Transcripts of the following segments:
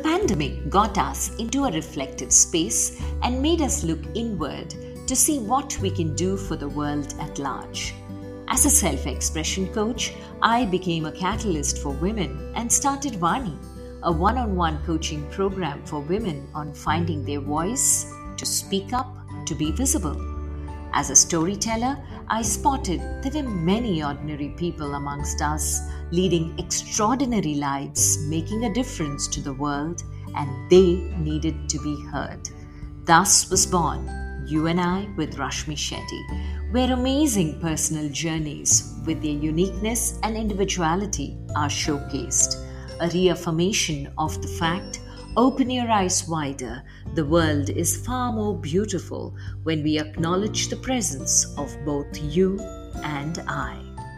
pandemic got us into a reflective space and made us look inward to see what we can do for the world at large. As a self-expression coach, I became a catalyst for women and started Vani, a one-on-one coaching program for women on finding their voice, to speak up, to be visible. As a storyteller, I spotted there were many ordinary people amongst us leading extraordinary lives, making a difference to the world, and they needed to be heard. Thus was born You and I with Rashmi Shetty, where amazing personal journeys with their uniqueness and individuality are showcased. A reaffirmation of the fact, open your eyes wider, the world is far more beautiful when we acknowledge the presence of both you and I.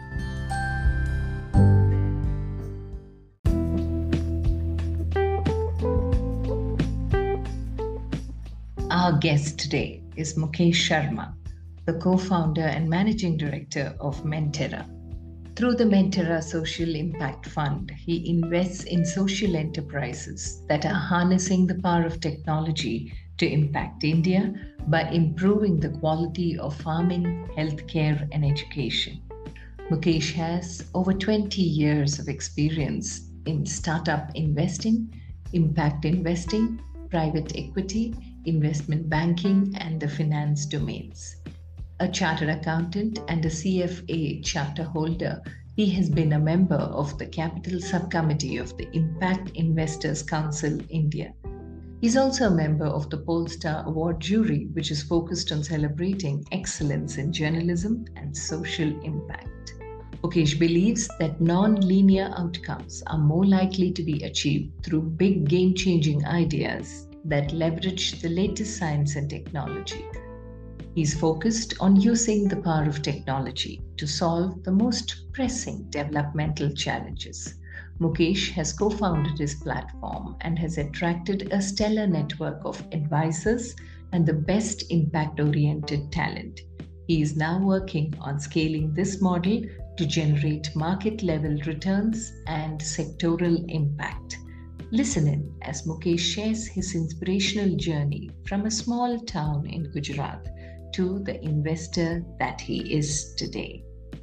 Our guest today is Mukesh Sharma, the co-founder and managing director of Mentera. Through the Mentera Social Impact Fund, he invests in social enterprises that are harnessing the power of technology to impact India by improving the quality of farming, healthcare, and education. Mukesh has over 20 years of experience in startup investing, impact investing, private equity, investment banking, and the finance domains. A chartered accountant and a CFA charter holder, he has been a member of the Capital Subcommittee of the Impact Investors Council India. He's also a member of the Polestar Award jury, which is focused on celebrating excellence in journalism and social impact. Mukesh believes that non-linear outcomes are more likely to be achieved through big game-changing ideas that leverage the latest science and technology. He's focused on using the power of technology to solve the most pressing developmental challenges. Mukesh has co-founded his platform and has attracted a stellar network of advisors and the best impact-oriented talent. He is now working on scaling this model to generate market-level returns and sectoral impact. Listen in as Mukesh shares his inspirational journey from a small town in Gujarat to the investor that he is today.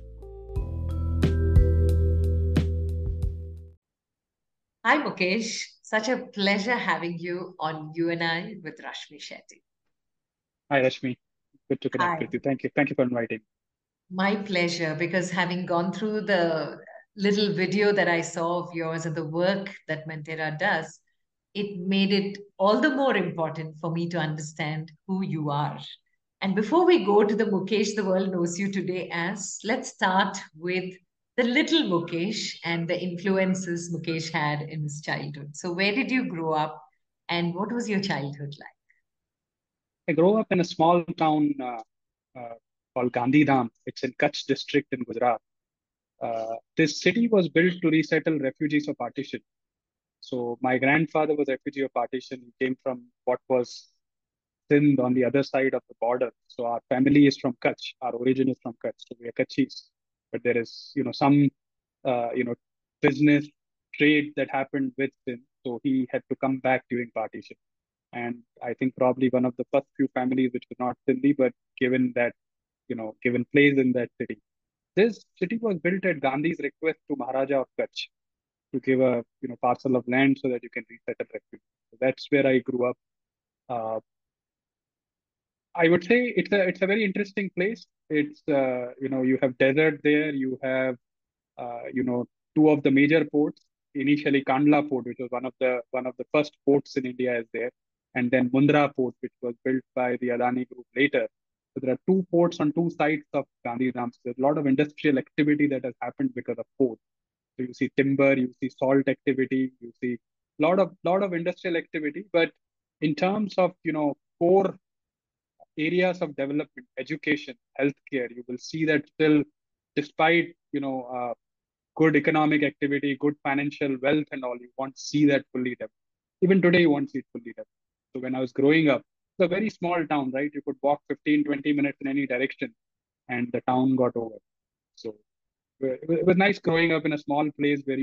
Hi Mukesh, such a pleasure having you on You and I with Rashmi Shetty. Hi, Rashmi. Good to connect Hi. with you. Thank you. Thank you for inviting. My pleasure, because having gone through the little video that I saw of yours and the work that Mentera does, it made it all the more important for me to understand who you are. And before we go to the Mukesh the world knows you today as, let's start with the little Mukesh and the influences Mukesh had in his childhood. So where did you grow up and what was your childhood like? I grew up in a small town uh, called Gandhidham. It's in Kutch district in Gujarat. This city was built to resettle refugees of partition. So my grandfather was a refugee of partition. He came from what was Sindh on the other side of the border. So our family is from Kutch. Our origin is from Kutch. So we are Kutchis. But there is, some, uh, you know, business trade that happened with Sindh. So he had to come back during partition. And I think probably one of the first few families which was not Sindhi, but given that, given place in that city. This city was built at Gandhi's request to Maharaja of Kutch to give a parcel of land so that you can resettle refugees. So that's where I grew up. Uh, I would say it's a very interesting place. It's you have desert there. You have uh, you know two of the major ports. Initially, Kandla Port, which was one of the first ports in India, is there, and then Mundra Port, which was built by the Adani Group later. So there are two ports on two sides of Gandhidham. So there's a lot of industrial activity that has happened because of ports. So you see timber, you see salt activity, you see lot of industrial activity. But in terms of core areas of development, education, healthcare, you will see that still, despite good economic activity, good financial wealth, and all, you won't see that fully developed. Even today, you won't see it fully developed. So when I was growing up, it's a very small town, right? You could walk 15, 20 minutes in any direction, and the town got over. So it was nice growing up in a small place where you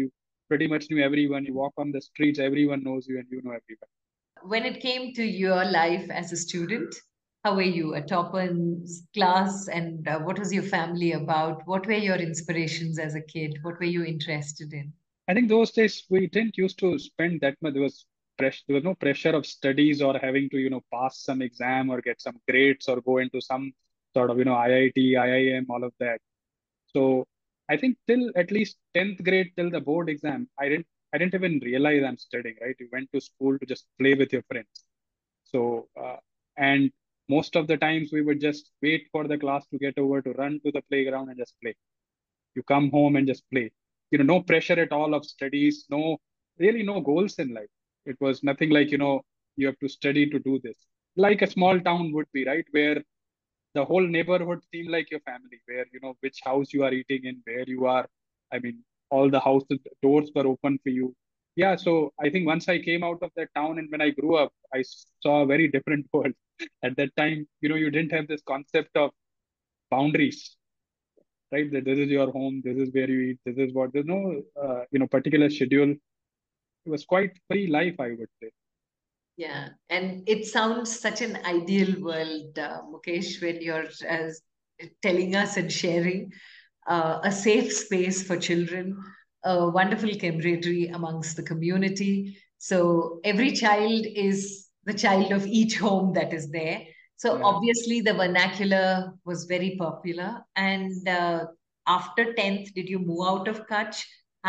pretty much knew everyone. You walk on the streets, everyone knows you, and you know everyone. When it came to your life as a student, how were you? A topper in class, and what was your family about? What were your inspirations as a kid? What were you interested in? I think those days we didn't used to spend that much. There was pressure. There was no pressure of studies or having to, pass some exam or get some grades or go into some sort of, IIT, IIM, all of that. So I think till at least 10th grade, till the board exam, I didn't even realize I'm studying, right? You went to school to just play with your friends. So, and most of the times we would just wait for the class to get over to run to the playground and just play. You come home and just play. No pressure at all of studies, really no goals in life. It was nothing like, you have to study to do this. Like a small town would be, right? Where the whole neighborhood seemed like your family, where, which house you are eating in, where you are. I mean, all the houses, doors were open for you. Yeah, so I think once I came out of that town and when I grew up, I saw a very different world. At that time, you didn't have this concept of boundaries, right? That this is your home, this is where you eat, this is what. There's no, particular schedule. It was quite free life, I would say. Yeah, and it sounds such an ideal world, Mukesh, when you're telling us and sharing a safe space for children, a wonderful camaraderie amongst the community. So every child is the child of each home that is there. So Yeah. obviously the vernacular was very popular. And after 10th, did you move out of Kutch?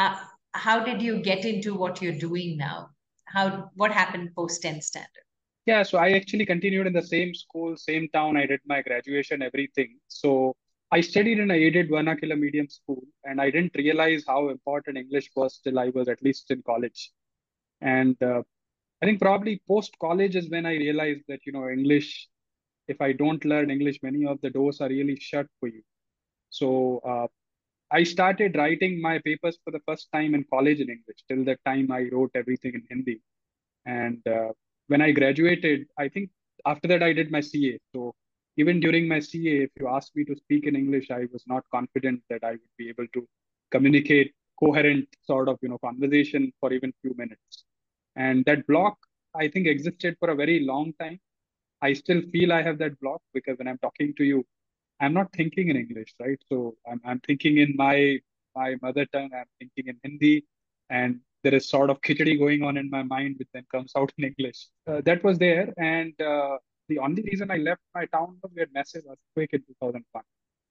How did you get into what you're doing now? What happened post 10th standard? Yeah, so I actually continued in the same school, same town. I did my graduation, everything. So I studied in a aided vernacular medium school, and I didn't realize how important English was till I was at least in college. And I think probably post college is when I realized that, English, if I don't learn English, many of the doors are really shut for you. So I started writing my papers for the first time in college in English. Till that time, I wrote everything in Hindi. And when I graduated, I think after that I did my CA. So even during my CA, if you asked me to speak in English, I was not confident that I would be able to communicate coherent sort of conversation for even few minutes. And that block, I think, existed for a very long time. I still feel I have that block because when I'm talking to you, I'm not thinking in English, right? So I'm thinking in my mother tongue. I'm thinking in Hindi, and there is sort of khichdi going on in my mind, which then comes out in English. That was there, and the only reason I left my town was we had massive earthquake in 2001.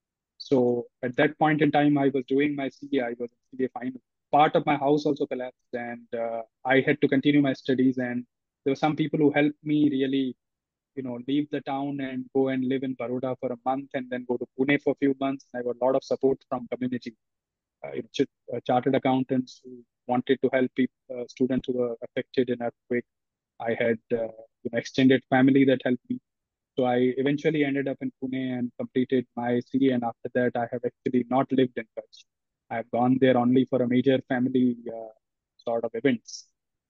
So at that point in time, I was doing my CA. I was in CA final. Part of my house also collapsed, and I had to continue my studies. And there were some people who helped me really leave the town and go and live in Baroda for a month and then go to Pune for a few months. I got a lot of support from community, chartered accountants who wanted to help people, students who were affected in earthquake. I had extended family that helped me. So I eventually ended up in Pune and completed my CA. And after that, I have actually not lived in Kutch. I've gone there only for a major family sort of events.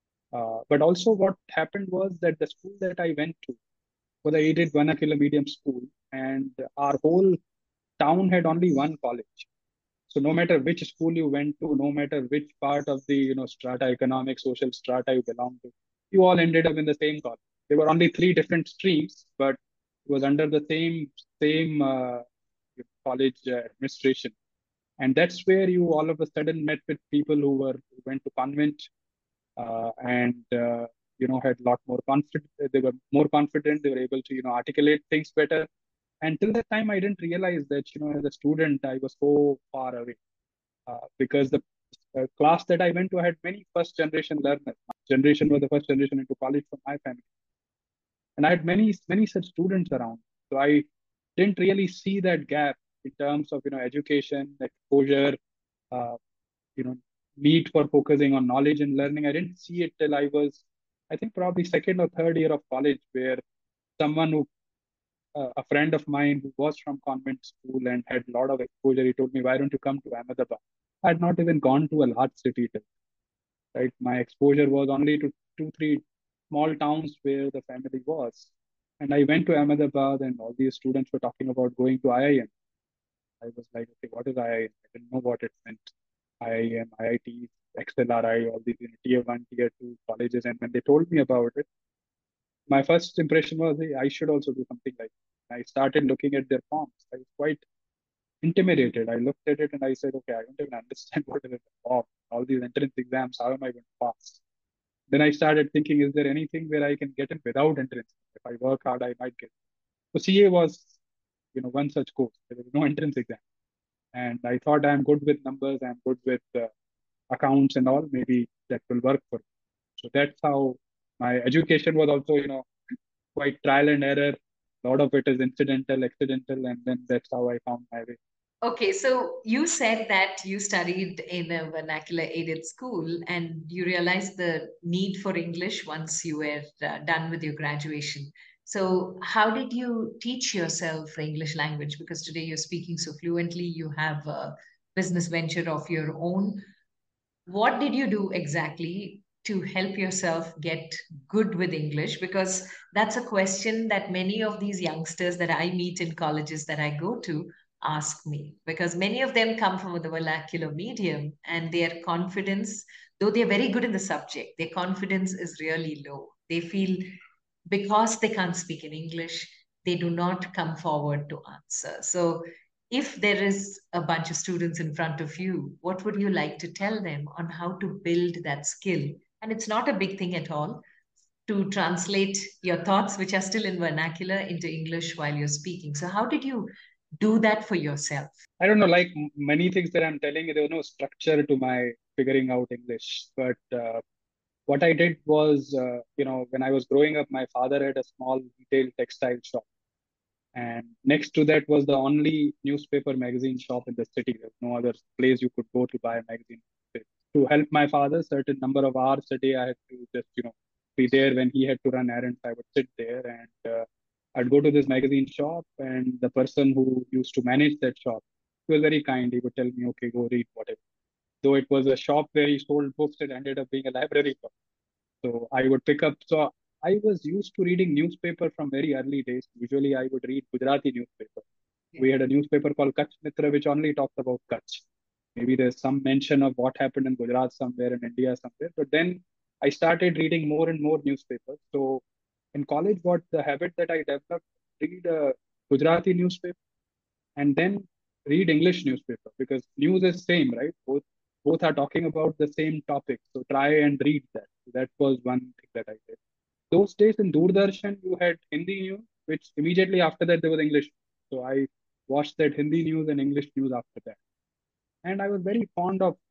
But also, what happened was that the school that I went to was a aided vernacular medium school, and our whole town had only one college. So no matter which school you went to, no matter which part of the strata, economic, social strata you belong to, you all ended up in the same college. There were only three different streams, but it was under the same college administration. And that's where you all of a sudden met with people who went to convent and had a lot more confident. They were more confident. They were able to articulate things better. And till that time, I didn't realize that as a student I was so far away because the class that I went to had many first generation learners. My generation was the first generation into college for my family, and I had many such students around. So I didn't really see that gap in terms of education, exposure, uh, you know need for focusing on knowledge and learning. I didn't see it till I was, I think, probably second or third year of college, where someone who a friend of mine who was from convent school and had a lot of exposure, he told me, why don't you come to Ahmedabad? I had not even gone to a large city till, right? My exposure was only to two, three small towns where the family was. And I went to Ahmedabad and all these students were talking about going to IIM. I was like, okay, what is IIM? I didn't know what it meant. IIM, IIT, XLRI, all these tier one, tier two colleges. And when they told me about it, my first impression was, hey, I should also do something like that. I started looking at their forms. I was quite intimidated. I looked at it and I said, okay, I don't even understand what is in the form. All these entrance exams, how am I going to pass? Then I started thinking, is there anything where I can get in without entrance? If I work hard, I might get. So CA was, one such course. There was no entrance exam, and I thought I'm good with numbers. I'm good with accounts and all. Maybe that will work for me. So that's how my education was also, quite trial and error. A lot of it is incidental, accidental, and then that's how I found my way. Okay, so you said that you studied in a vernacular aided school and you realized the need for English once you were done with your graduation. So, how did you teach yourself the English language? Because today you're speaking so fluently, you have a business venture of your own. What did you do exactly to help yourself get good with English? Because that's a question that many of these youngsters that I meet in colleges that I go to ask me. Because many of them come from the vernacular medium and their confidence, though they're very good in the subject, their confidence is really low. They feel because they can't speak in English, they do not come forward to answer. So, if there is a bunch of students in front of you, what would you like to tell them on how to build that skill? And it's not a big thing at all to translate your thoughts, which are still in vernacular, into English while you're speaking. So, how did you do that for yourself? I don't know, like many things that I'm telling you, there was no structure to my figuring out English. But what I did was, when I was growing up, my father had a small retail textile shop. And next to that was the only newspaper magazine shop in the city. There's no other place you could go to buy a magazine. To help my father, certain number of hours a day, I had to just, be there when he had to run errands. I would sit there and I'd go to this magazine shop, and the person who used to manage that shop, he was very kind. He would tell me, okay, go read whatever. Though it was a shop where he sold books, it ended up being a library shop. So I would pick up. So I was used to reading newspaper from very early days. Usually I would read Gujarati newspaper. Yeah. We had a newspaper called Kutch Mitra, which only talked about Kutch. Maybe there's some mention of what happened in Gujarat somewhere, in India somewhere. But then I started reading more and more newspapers. So in college, what the habit that I developed, read a Gujarati newspaper and then read English newspaper, because news is same, right? Both are talking about the same topic. So try and read that. So that was one thing that I did. Those days in Doordarshan, you had Hindi news, which immediately after that there was English. So I watched that Hindi news and English news after that. And I was very fond of,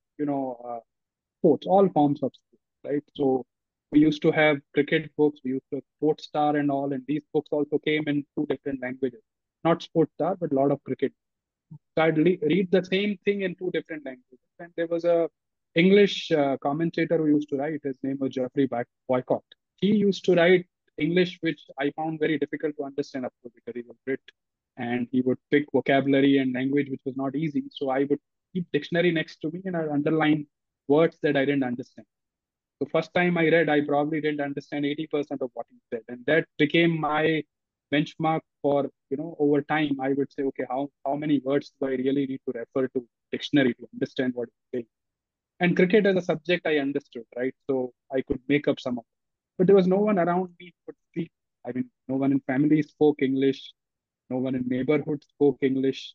sports, all forms of sports, right? So we used to have cricket books, we used to have Sports Star and all, and these books also came in two different languages. Not Sports Star, but a lot of cricket. So I'd read the same thing in two different languages. And there was a English commentator who used to write. His name was Geoffrey Boycott. He used to write English, which I found very difficult to understand, of course, because he was Brit, and he would pick vocabulary and language, which was not easy. So I would keep dictionary next to me and I'd underline words that I didn't understand. So first time I read, I probably didn't understand 80% of what he said. And that became my benchmark for, over time, I would say, okay, how many words do I really need to refer to dictionary to understand what he's saying? And cricket as a subject, I understood, right? So I could make up some of it. But there was no one around me who could speak. I mean, no one in family spoke English. No one in neighborhood spoke English.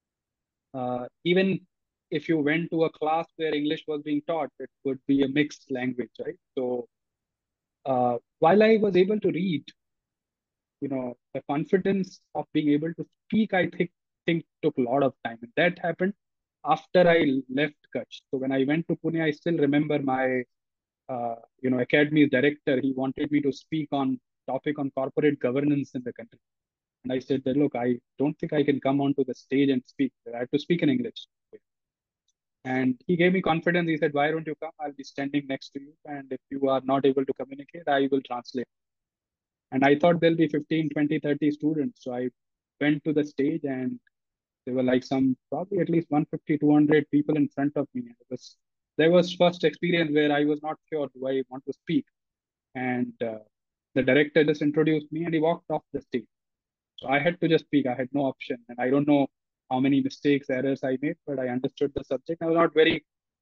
Even if you went to a class where English was being taught, it would be a mixed language, right? So while I was able to read, the confidence of being able to speak, I think took a lot of time, and that happened after I left Kutch. So when I went to Pune, I still remember my academy's director. He wanted me to speak on topic on corporate governance in the country, and I said that, look, I don't think I can come onto the stage and speak. I have to speak in English. And he gave me confidence. He said, why don't you come? I'll be standing next to you. And if you are not able to communicate, I will translate. And I thought there'll be 15, 20, 30 students. So I went to the stage and there were like probably at least 150, 200 people in front of me. There was first experience where I was not sure, do I want to speak? And the director just introduced me and he walked off the stage. So I had to just speak. I had no option. And I don't know how many mistakes, errors I made, but I understood the subject. I was not very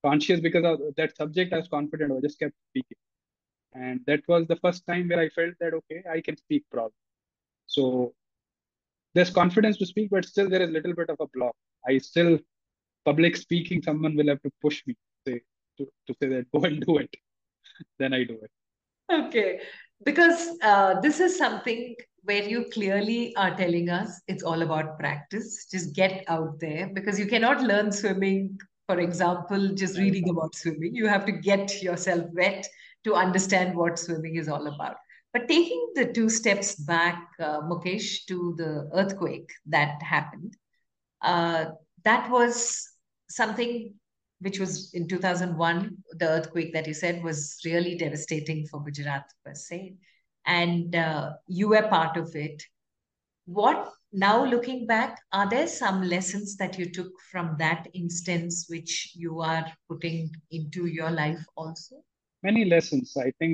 conscious because of that subject. I was confident. I just kept speaking, and that was the first time where I felt that okay, I can speak proudly. So there's confidence to speak, but still there is a little bit of a block. I still public speaking. Someone will have to push me say to say that go and do it. Then I do it. Okay, because this is something where you clearly are telling us it's all about practice. Just get out there because you cannot learn swimming, for example, just Yeah, reading about swimming. You have to get yourself wet to understand what swimming is all about. But taking the two steps back, Mukesh, to the earthquake that happened, uh, that was something which was in 2001. The earthquake that you said was really devastating for Gujarat per se. And you were part of it. What, now looking back, are there some lessons that you took from that instance which you are putting into your life also? many lessons. I think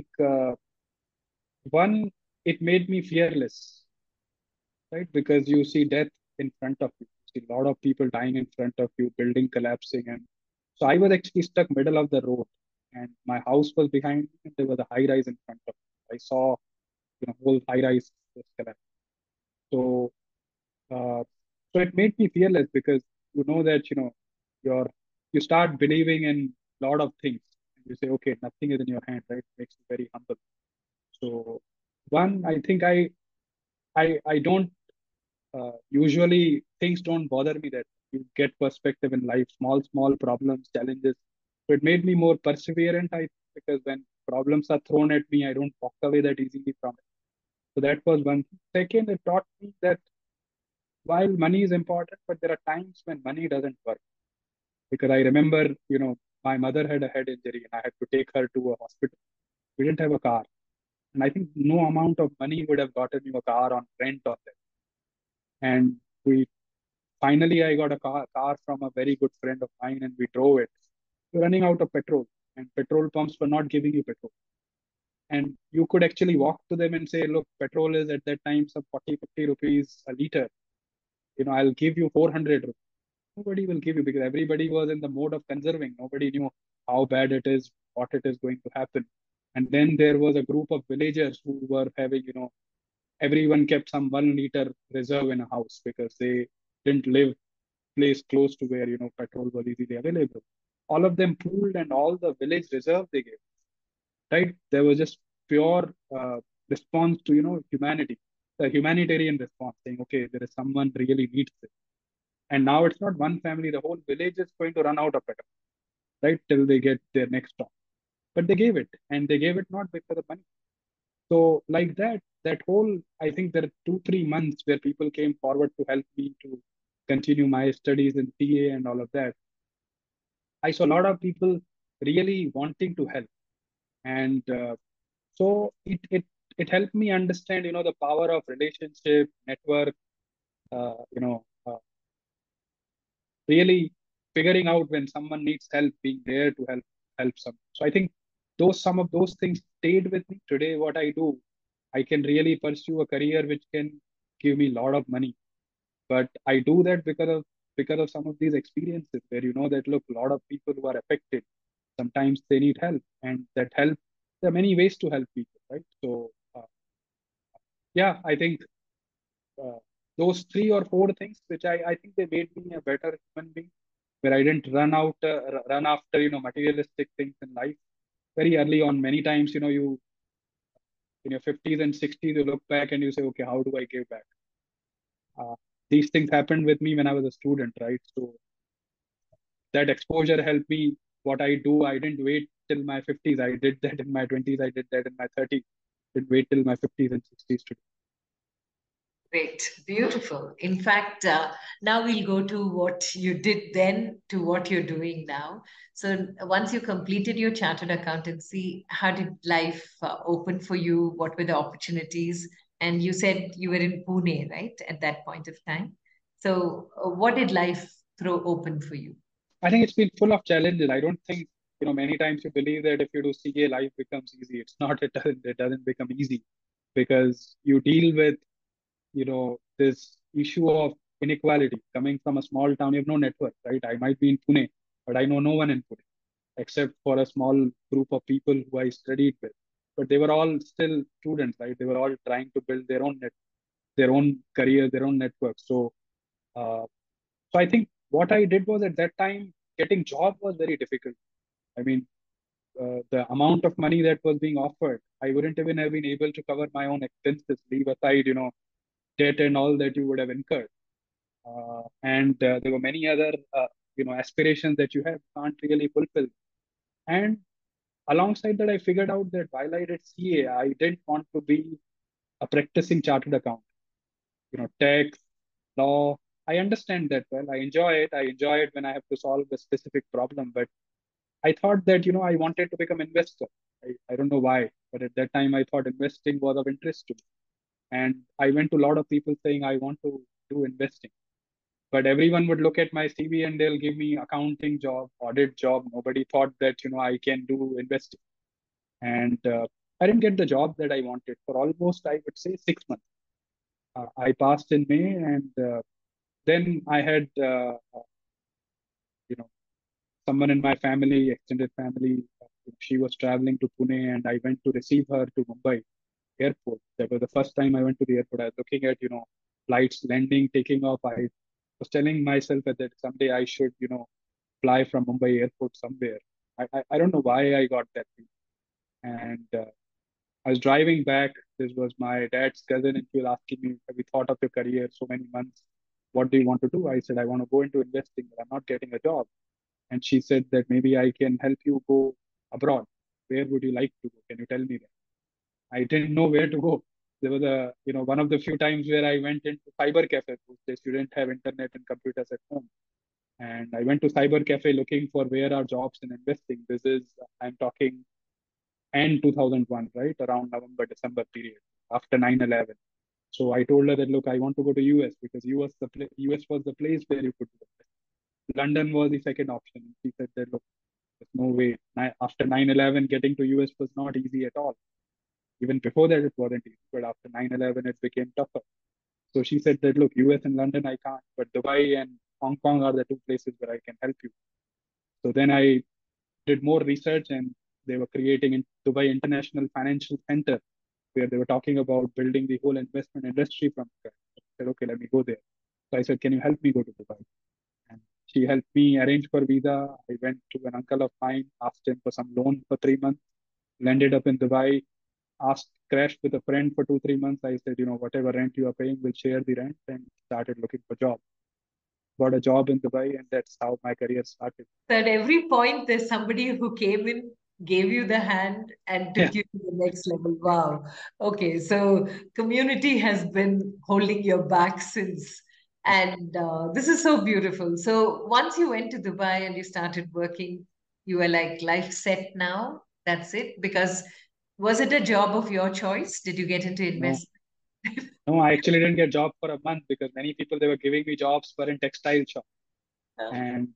one, it made me fearless, right? Because you see death in front of you, you see a lot of people dying in front of you, building collapsing, and so I was actually stuck middle of the road, and my house was behind me, and there was a high rise in front of me. I saw whole high rise was collapsed. So uh, so it made me fearless because you know that you're you start believing in a lot of things. And you say, okay, nothing is in your hand, right? Makes you very humble. So one, I think I don't usually things don't bother me that you get perspective in life, small problems, challenges. So it made me more perseverant, because when problems are thrown at me, I don't walk away that easily from it. So that was one thing. Second, it taught me that while money is important, but there are times when money doesn't work. Because I remember, my mother had a head injury and I had to take her to a hospital. We didn't have a car. And I think no amount of money would have gotten you a car on rent or that. And we finally I got a car from a very good friend of mine and we drove it. We're running out of petrol and petrol pumps were not giving you petrol. And you could actually walk to them and say, look, petrol is at that time some 40, 50 rupees a liter. I'll give you 400 rupees. Nobody will give you because everybody was in the mode of conserving. Nobody knew how bad it is, what it is going to happen. And then there was a group of villagers who were having, everyone kept some 1 liter reserve in a house because they didn't live place close to where, petrol was easily available. All of them pooled and all the village reserve they gave, right? There was just pure response to, humanity, the humanitarian response saying, okay, there is someone really needs it. And now it's not one family, the whole village is going to run out of petrol, right? Till they get their next stop. But they gave it, and they gave it not because of money. So, like that whole, I think there are 2, 3 months where people came forward to help me to continue my studies in PA and all of that. I saw a lot of people really wanting to help. And so it helped me understand, the power of relationship, network, uh, you know, uh, really figuring out when someone needs help, being there to help someone. So I think some of those things stayed with me. Today, what I do, I can really pursue a career which can give me a lot of money. But I do that because of some of these experiences where you know that look, a lot of people who are affected, sometimes they need help, and that help, there are many ways to help people, right? So yeah, I think uh, those 3 or 4 things, which I think they made me a better human being, where I didn't run after materialistic things in life very early on. Many times, you in your 50s and 60s, you look back and you say, okay, how do I give back? Uh, these things happened with me when I was a student, right? So that exposure helped me. What I do, I didn't wait till my 50s. I did that in my 20s. I did that in my 30s. Didn't wait till my 50s and 60s to do. Great, beautiful. In fact, now we'll go to what you did then to what you're doing now. So, once you completed your chartered accountancy, how did life open for you? What were the opportunities? And you said you were in Pune, right, at that point of time. So, what did life throw open for you? I think it's been full of challenges. I don't think, many times you believe that if you do CA, life becomes easy. It's not, it doesn't become easy because you deal with, this issue of inequality coming from a small town. You have no network, right? I might be in Pune, but I know no one in Pune. except for a small group of people who I studied with. But they were all still students, right? They were all trying to build their own career, their own network. Uh, so I think what I did was, at that time, getting job was very difficult. I mean, the amount of money that was being offered, I wouldn't even have been able to cover my own expenses, leave aside, debt and all that you would have incurred. And there were many other, aspirations that you have can't really fulfill. And alongside that, I figured out that while I did CA, I didn't want to be a practicing chartered accountant. Tax, law, I understand that well. I enjoy it. I enjoy it when I have to solve a specific problem. But I thought that, I wanted to become investor. I don't know why, but at that time I thought investing was of interest to me. And I went to a lot of people saying I want to do investing. But everyone would look at my CV and they'll give me accounting job, audit job. Nobody thought that, I can do investing. And I didn't get the job that I wanted for almost, I would say, 6 months. I passed in May, and then I had, you know, someone in my family, extended family. She was traveling to Pune, and I went to receive her to Mumbai airport. That was the first time I went to the airport. I was looking at, flights landing, taking off. I was telling myself that someday I should, fly from Mumbai airport somewhere. I don't know why I got that thing. And I was driving back. This was my dad's cousin, and she was asking me, "Have you thought of your career so many months? What do you want to do?" I said, "I want to go into investing, but I'm not getting a job." And she said that maybe I can help you go abroad. Where would you like to go? Can you tell me that? I didn't know where to go. There was one of the few times where I went into cyber cafe. They didn't have internet and computers at home. And I went to cyber cafe looking for where are jobs in investing. This is, I'm talking end 2001, right? Around November, December period after 9/11. So I told her that, look, I want to go to US because US was the place where you could do it. London was the second option. And she said that, look, there's no way. After 9/11, getting to US was not easy at all. Even before that, it wasn't easy. But after 9/11, it became tougher. So she said that, look, US and London, I can't, but Dubai and Hong Kong are the two places where I can help you. So then I did more research, and they were creating in Dubai International Financial Center, where they were talking about building the whole investment industry from scratch. I said, okay, let me go there. So I said, can you help me go to Dubai? And she helped me arrange for visa. I went to an uncle of mine, asked him for some loan for 3 months, landed up in Dubai, crashed with a friend for 2, 3 months. I said, whatever rent you are paying, we'll share the rent, and started looking for job. Got a job in Dubai, and that's how my career started. At every point, there's somebody who came in, gave you the hand, and Yeah. took you to the next level. Wow. Okay, so community has been holding your back since. And this is so beautiful. So once you went to Dubai and you started working, you were like, life set now. That's it. Because was it a job of your choice? Did you get into No, investment? no, I actually didn't get job for a month because many people they were giving me jobs were in textile shop. And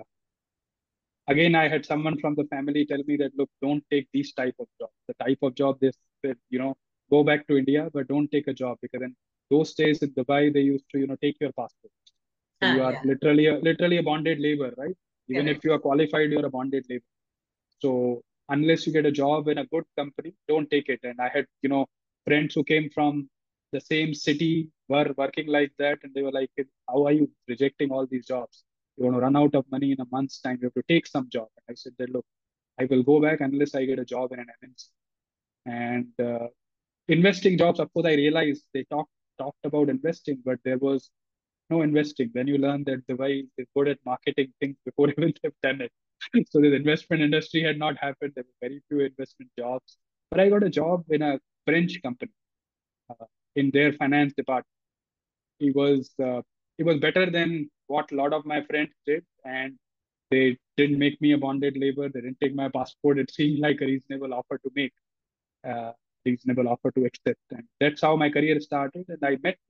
again, I had someone from the family tell me that, look, don't take these type of jobs. The type of job they said, go back to India, but don't take a job because in those days in Dubai, they used to, take your passport. So you are Yeah, literally a bonded labor, right? Even if correct. you are qualified, you're a bonded labor. So unless you get a job in a good company, don't take it. And I had, friends who came from the same city were working like that, and they were like, "How are you rejecting all these jobs? You want to run out of money in a month's time. You have to take some job." And I said that, look, I will go back unless I get a job in an MNC. And investing jobs, of course, I realized they talked about investing, but there was no investing. Then you learn that Dubai is good at marketing things before even they've done it. So the investment industry had not happened. There were very few investment jobs. But I got a job in a French company in their finance department. It was uh, it was better than what a lot of my friends did, and they didn't make me a bonded labor. They didn't take my passport. It seemed like a reasonable offer to make, reasonable offer to accept, and that's how my career started. And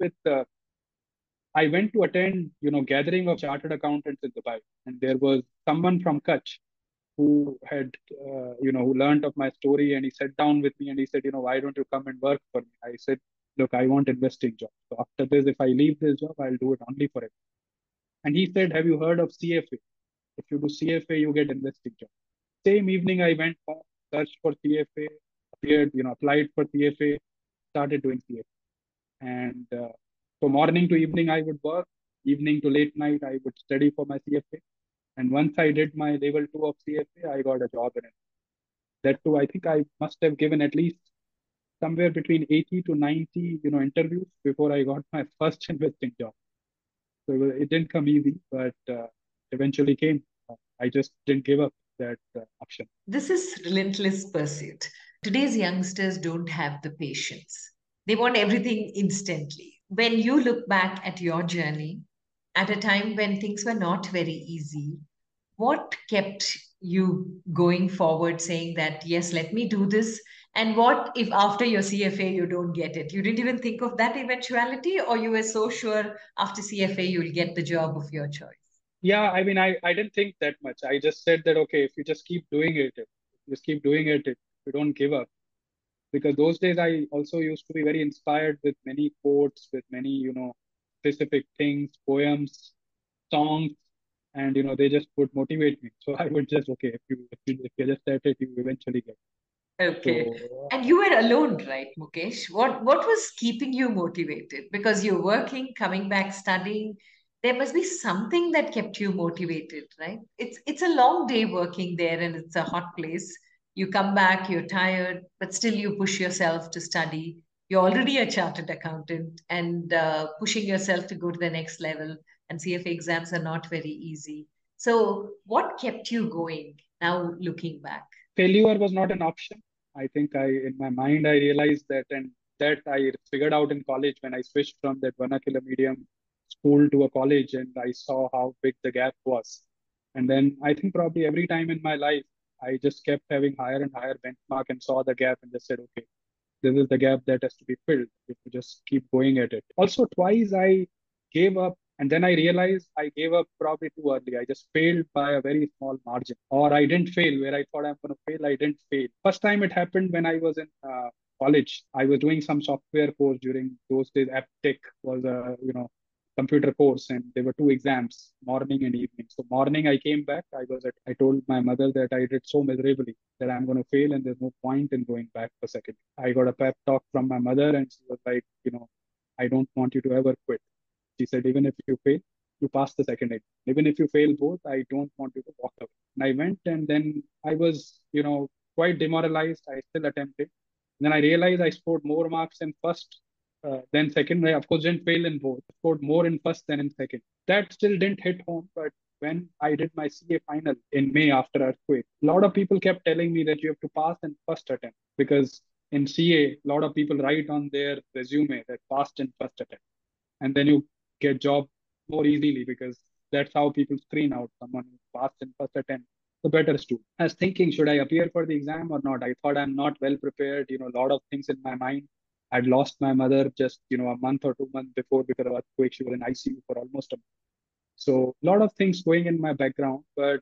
I went to attend, gathering of chartered accountants in Dubai, and there was someone from Kutch who had, who learned of my story, and he sat down with me and he said, why don't you come and work for me? I said, look, I want investing job. So after this, if I leave this job, I'll do it only for it. And he said, have you heard of CFA? If you do CFA, you get investing job. Same evening, I went home, searched for CFA, appeared, applied for CFA, started doing CFA. And so morning to evening, I would work. Evening to late night, I would study for my CFA. And once I did my level 2 of CFA, I got a job in it. That too, I think I must have given at least somewhere between 80 to 90, interviews before I got my first investing job. So it didn't come easy, but eventually came. I just didn't give up that option. This is relentless pursuit. Today's youngsters don't have the patience. They want everything instantly. When you look back at your journey, at a time when things were not very easy, what kept you going forward saying that, yes, let me do this? And what if after your CFA you don't get it? You didn't even think of that eventuality, or you were so sure after CFA you'll get the job of your choice? Yeah, I mean, I didn't think that much. I just said that, okay, if you just keep doing it, if you just keep doing it, if you don't give up. Because those days I also used to be very inspired with many quotes, with many, specific things, poems, songs, and they just would motivate me. So I would just, okay, if you just at it, you eventually get. Okay. So And you were alone, right, Mukesh? What was keeping you motivated? Because you're working, coming back, studying. There must be something that kept you motivated, right? It's a long day working there and it's a hot place. You come back, you're tired, but still you push yourself to study. You're already a chartered accountant and pushing yourself to go to the next level. And CFA exams are not very easy. So, what kept you going now looking back? failure was not an option. I think in my mind, I realized that, and that I figured out in college when I switched from that vernacular medium school to a college, and I saw how big the gap was. And then I think probably every time in my life, I just kept having higher and higher benchmark and saw the gap and just said, okay, this is the gap that has to be filled if you just keep going at it. Also, twice I gave up, and then I realized I gave up probably too early. I just failed by a very small margin, or I didn't fail where I thought I'm going to fail. I didn't fail. First time it happened when I was in college. I was doing some software course during those days. AppTech was a computer course, and there were two exams, morning and evening. So morning I came back. I told my mother that I did so miserably that I'm going to fail and there's no point in going back for second. I got a pep talk from my mother, and she was like, I don't want you to ever quit. She said, even if you fail, you pass the second exam. Even if you fail both, I don't want you to walk away. And I went, and then I was, quite demoralized. I still attempted. Then I realized I scored more marks in first than second. I, of course, didn't fail in both. I scored more in first than in second. That still didn't hit home, but when I did my CA final in May after earthquake, a lot of people kept telling me that you have to pass in first attempt because in CA, a lot of people write on their resume that passed in first attempt, and then you get job more easily because that's how people screen out someone who passed in first attempt, the better student. I was thinking, should I appear for the exam or not? I thought I'm not well prepared. A lot of things in my mind. I'd lost my mother just a month or 2 months before because of earthquake. She was in ICU for almost a month. So a lot of things going in my background. But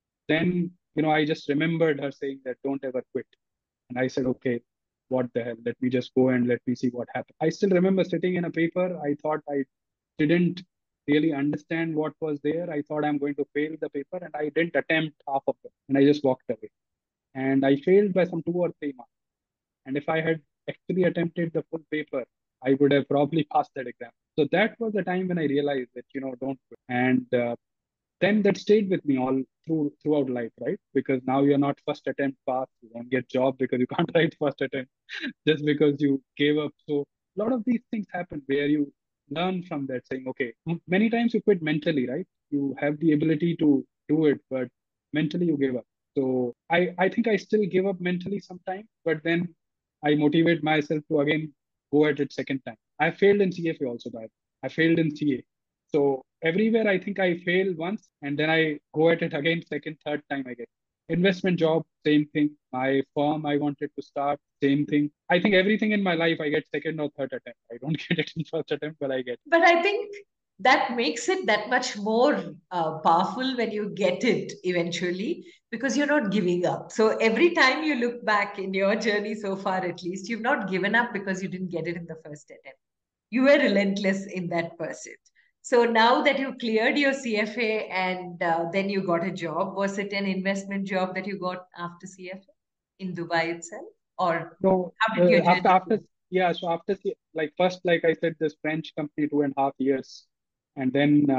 then I just remembered her saying that don't ever quit. And I said, okay, what the hell? Let me just go and let me see what happens. I still remember sitting in a paper. I thought I didn't really understand what was there. I thought I'm going to fail the paper, and I didn't attempt half of it. And I just walked away. And I failed by some 2 or 3 marks. And if I had actually attempted the full paper, I would have probably passed that exam. So that was the time when I realized that, don't quit. And then that stayed with me all throughout life, right? Because now you're not first attempt pass, you don't get job because you can't write first attempt just because you gave up. So a lot of these things happen where you learn from that, saying, okay, many times you quit mentally, right? You have the ability to do it, but mentally you gave up. So I think I still give up mentally sometimes, but then I motivate myself to again go at it second time. I failed in CFA also, by the way. I failed in CA. So everywhere I think I fail once and then I go at it again, second, third time I get. Investment job, same thing. My firm I wanted to start, same thing. I think everything in my life I get second or third attempt. I don't get it in first attempt, but I get. But I think that makes it that much more powerful when you get it eventually because you're not giving up. So every time you look back in your journey so far, at least, you've not given up because you didn't get it in the first attempt. You were relentless in that pursuit. So now that you cleared your CFA and then you got a job, was it an investment job that you got after CFA in Dubai itself? Or So how did your journey after go? yeah, so after like first, like I said, this French company 2.5 years, and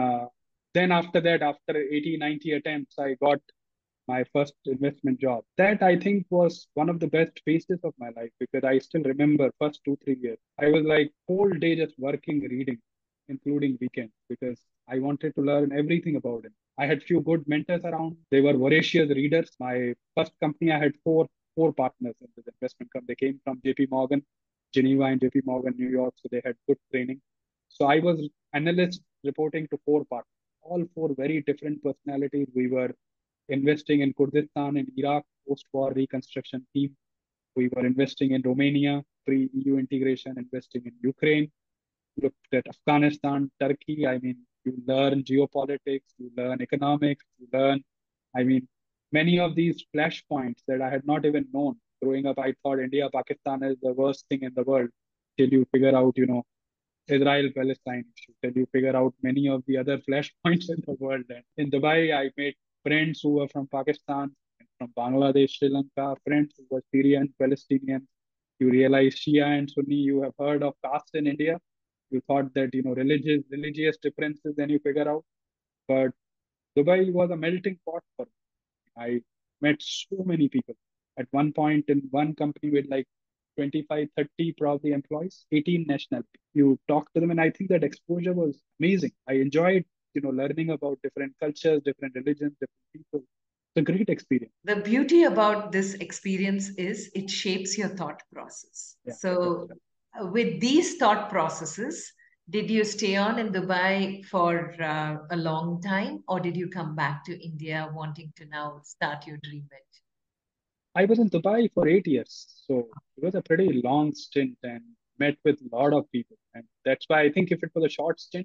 then after that, after 80, 90 attempts, I got my first investment job. That I think was one of the best phases of my life because I still remember first 2, 3 years. I was like whole day just working, reading, including weekends, because I wanted to learn everything about it. I had few good mentors around. They were voracious readers. My first company, I had four partners in this investment company. They came from JP Morgan, Geneva and JP Morgan, New York. So they had good training. So I was analyst reporting to four partners, all four very different personalities. We were investing in Kurdistan and Iraq post-war reconstruction team. We were investing in Romania pre-EU integration, investing in Ukraine, looked at Afghanistan, Turkey. I mean, you learn geopolitics, you learn economics, you learn, I mean, many of these flashpoints that I had not even known. Growing up, I thought India, Pakistan is the worst thing in the world till you figure out, Israel-Palestine issue, till you figure out many of the other flashpoints in the world. And in Dubai, I made friends who were from Pakistan, from Bangladesh, Sri Lanka, friends who were Syrian, Palestinian. You realize Shia and Sunni, you have heard of caste in India. You thought that, religious differences, then you figure out. But Dubai was a melting pot for me. I met so many people. At one point in one company with like 25, 30 probably employees, 18 nationalities. You talk to them, and I think that exposure was amazing. I enjoyed, learning about different cultures, different religions, different people. It's a great experience. The beauty about this experience is it shapes your thought process. Yeah, So, with these thought processes, did you stay on in Dubai for a long time, or did you come back to India wanting to now start your dream venture? I was in Dubai for 8 years, so it was a pretty long stint and met with a lot of people. And that's why I think if it was a short stint,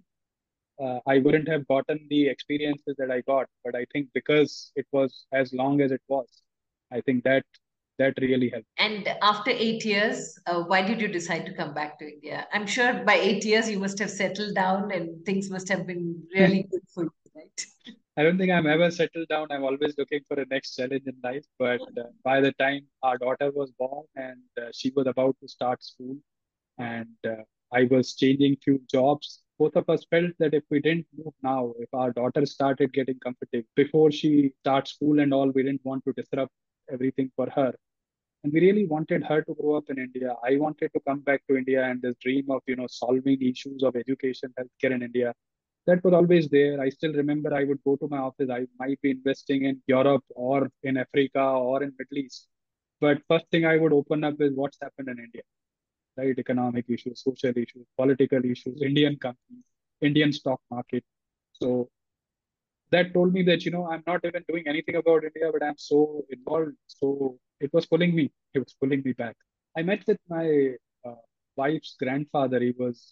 I wouldn't have gotten the experiences that I got. But I think because it was as long as it was, I think that really helped. And after 8 years, why did you decide to come back to India? I'm sure by 8 years you must have settled down and things must have been really good for you, right? I don't think I'm ever settled down. I'm always looking for a next challenge in life. But by the time our daughter was born and she was about to start school, and I was changing few jobs, both of us felt that if we didn't move now, if our daughter started getting comfortable before she starts school and all, we didn't want to disrupt everything for her. And we really wanted her to grow up in India. I wanted to come back to India, and this dream of, solving issues of education, healthcare in India, that was always there. I still remember I would go to my office. I might be investing in Europe or in Africa or in Middle East. But first thing I would open up is what's happened in India, right? Economic issues, social issues, political issues, Indian companies, Indian stock market. So that told me that, I'm not even doing anything about India, but I'm so involved. So it was pulling me. It was pulling me back. I met with my uh, wife's grandfather. He was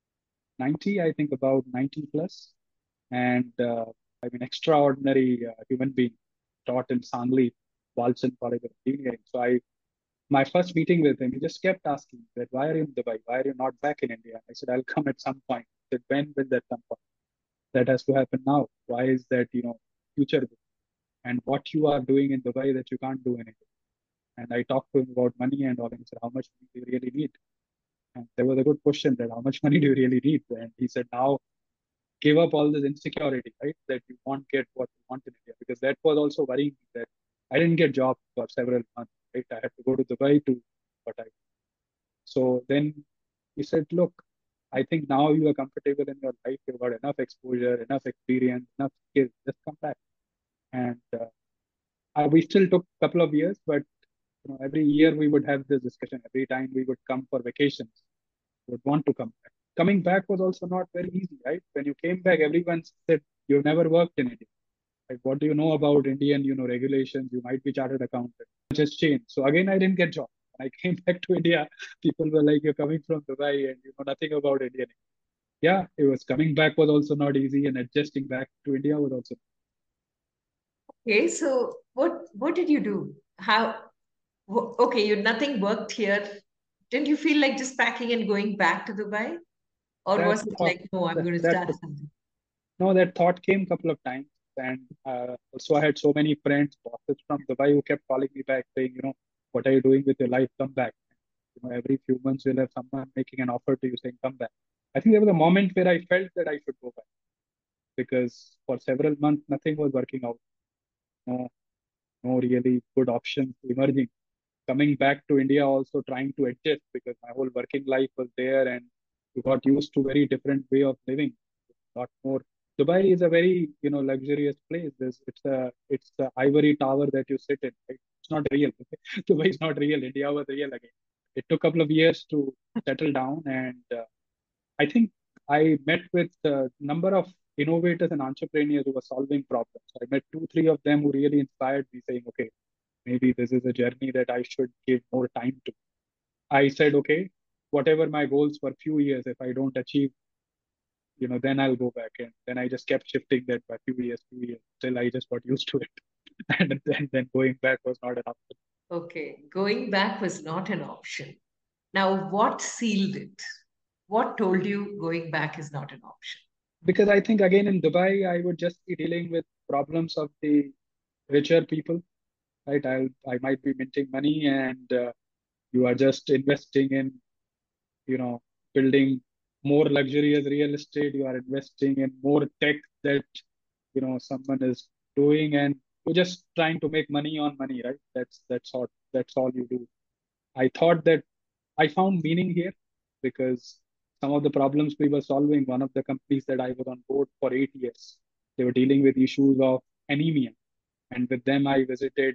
90, I think about 90 plus. And I mean, extraordinary human being taught in Sangli, Walchand College of Engineering. So my first meeting with him, he just kept asking that, why are you in Dubai? Why are you not back in India? I said, I'll come at some point. He said, when will that come? That has to happen now. Why is that, future? And what you are doing in Dubai that you can't do in India? And I talked to him about money and all, and he said, how much money do you really need? And there was a good question that how much money do you really need? And he said, now give up all this insecurity, right? That you won't get what you want in India. Because that was also worrying me that I didn't get job for several months, right? I had to go to Dubai to what I. So then he said, look, I think now you are comfortable in your life. You've got enough exposure, enough experience, enough skills. Just come back. And we still took a couple of years, but every year we would have this discussion. Every time we would come for vacations, we would want to come back. Coming back was also not very easy, right? When you came back, everyone said you've never worked in India. Like, what do you know about Indian, regulations? You might be chartered accountant. Just changed. So again, I didn't get job. When I came back to India, people were like, "You're coming from Dubai and you know nothing about Indian." Yeah, it was coming back was also not easy, and adjusting back to India was also. Okay, so what did you do? Okay, you nothing worked here. Didn't you feel like just packing and going back to Dubai? Or That was it thought, like, no, I'm that, going to that start something? no, that thought came a couple of times, and also I had so many friends, bosses from Dubai who kept calling me back, saying, what are you doing with your life? Come back. Every few months you'll have someone making an offer to you saying, come back. I think there was a moment where I felt that I should go back because for several months nothing was working out. No, no really good options emerging. Coming back to India, also trying to adjust because my whole working life was there, and you got used to very different way of living. A lot more. Dubai is a very luxurious place. It's the ivory tower that you sit in. Right? It's not real. Dubai is not real. India was real again. It took a couple of years to settle down, and I think I met with a number of innovators and entrepreneurs who were solving problems. I met two, three of them who really inspired me, saying, "Okay, maybe this is a journey that I should give more time to." I said, "Okay, whatever my goals for few years, if I don't achieve, then I'll go back." And then I just kept shifting that by few years, till I just got used to it. And then going back was not an option. Okay, going back was not an option. Now, what sealed it? What told you going back is not an option? Because I think again in Dubai, I would just be dealing with problems of the richer people, right? I might be minting money, and you are just investing in, you know, building more luxurious real estate. You are investing in more tech that, someone is doing, and you're just trying to make money on money, right? That's all you do. I thought that I found meaning here because some of the problems we were solving, one of the companies that I was on board for 8 years, they were dealing with issues of anemia. And with them, I visited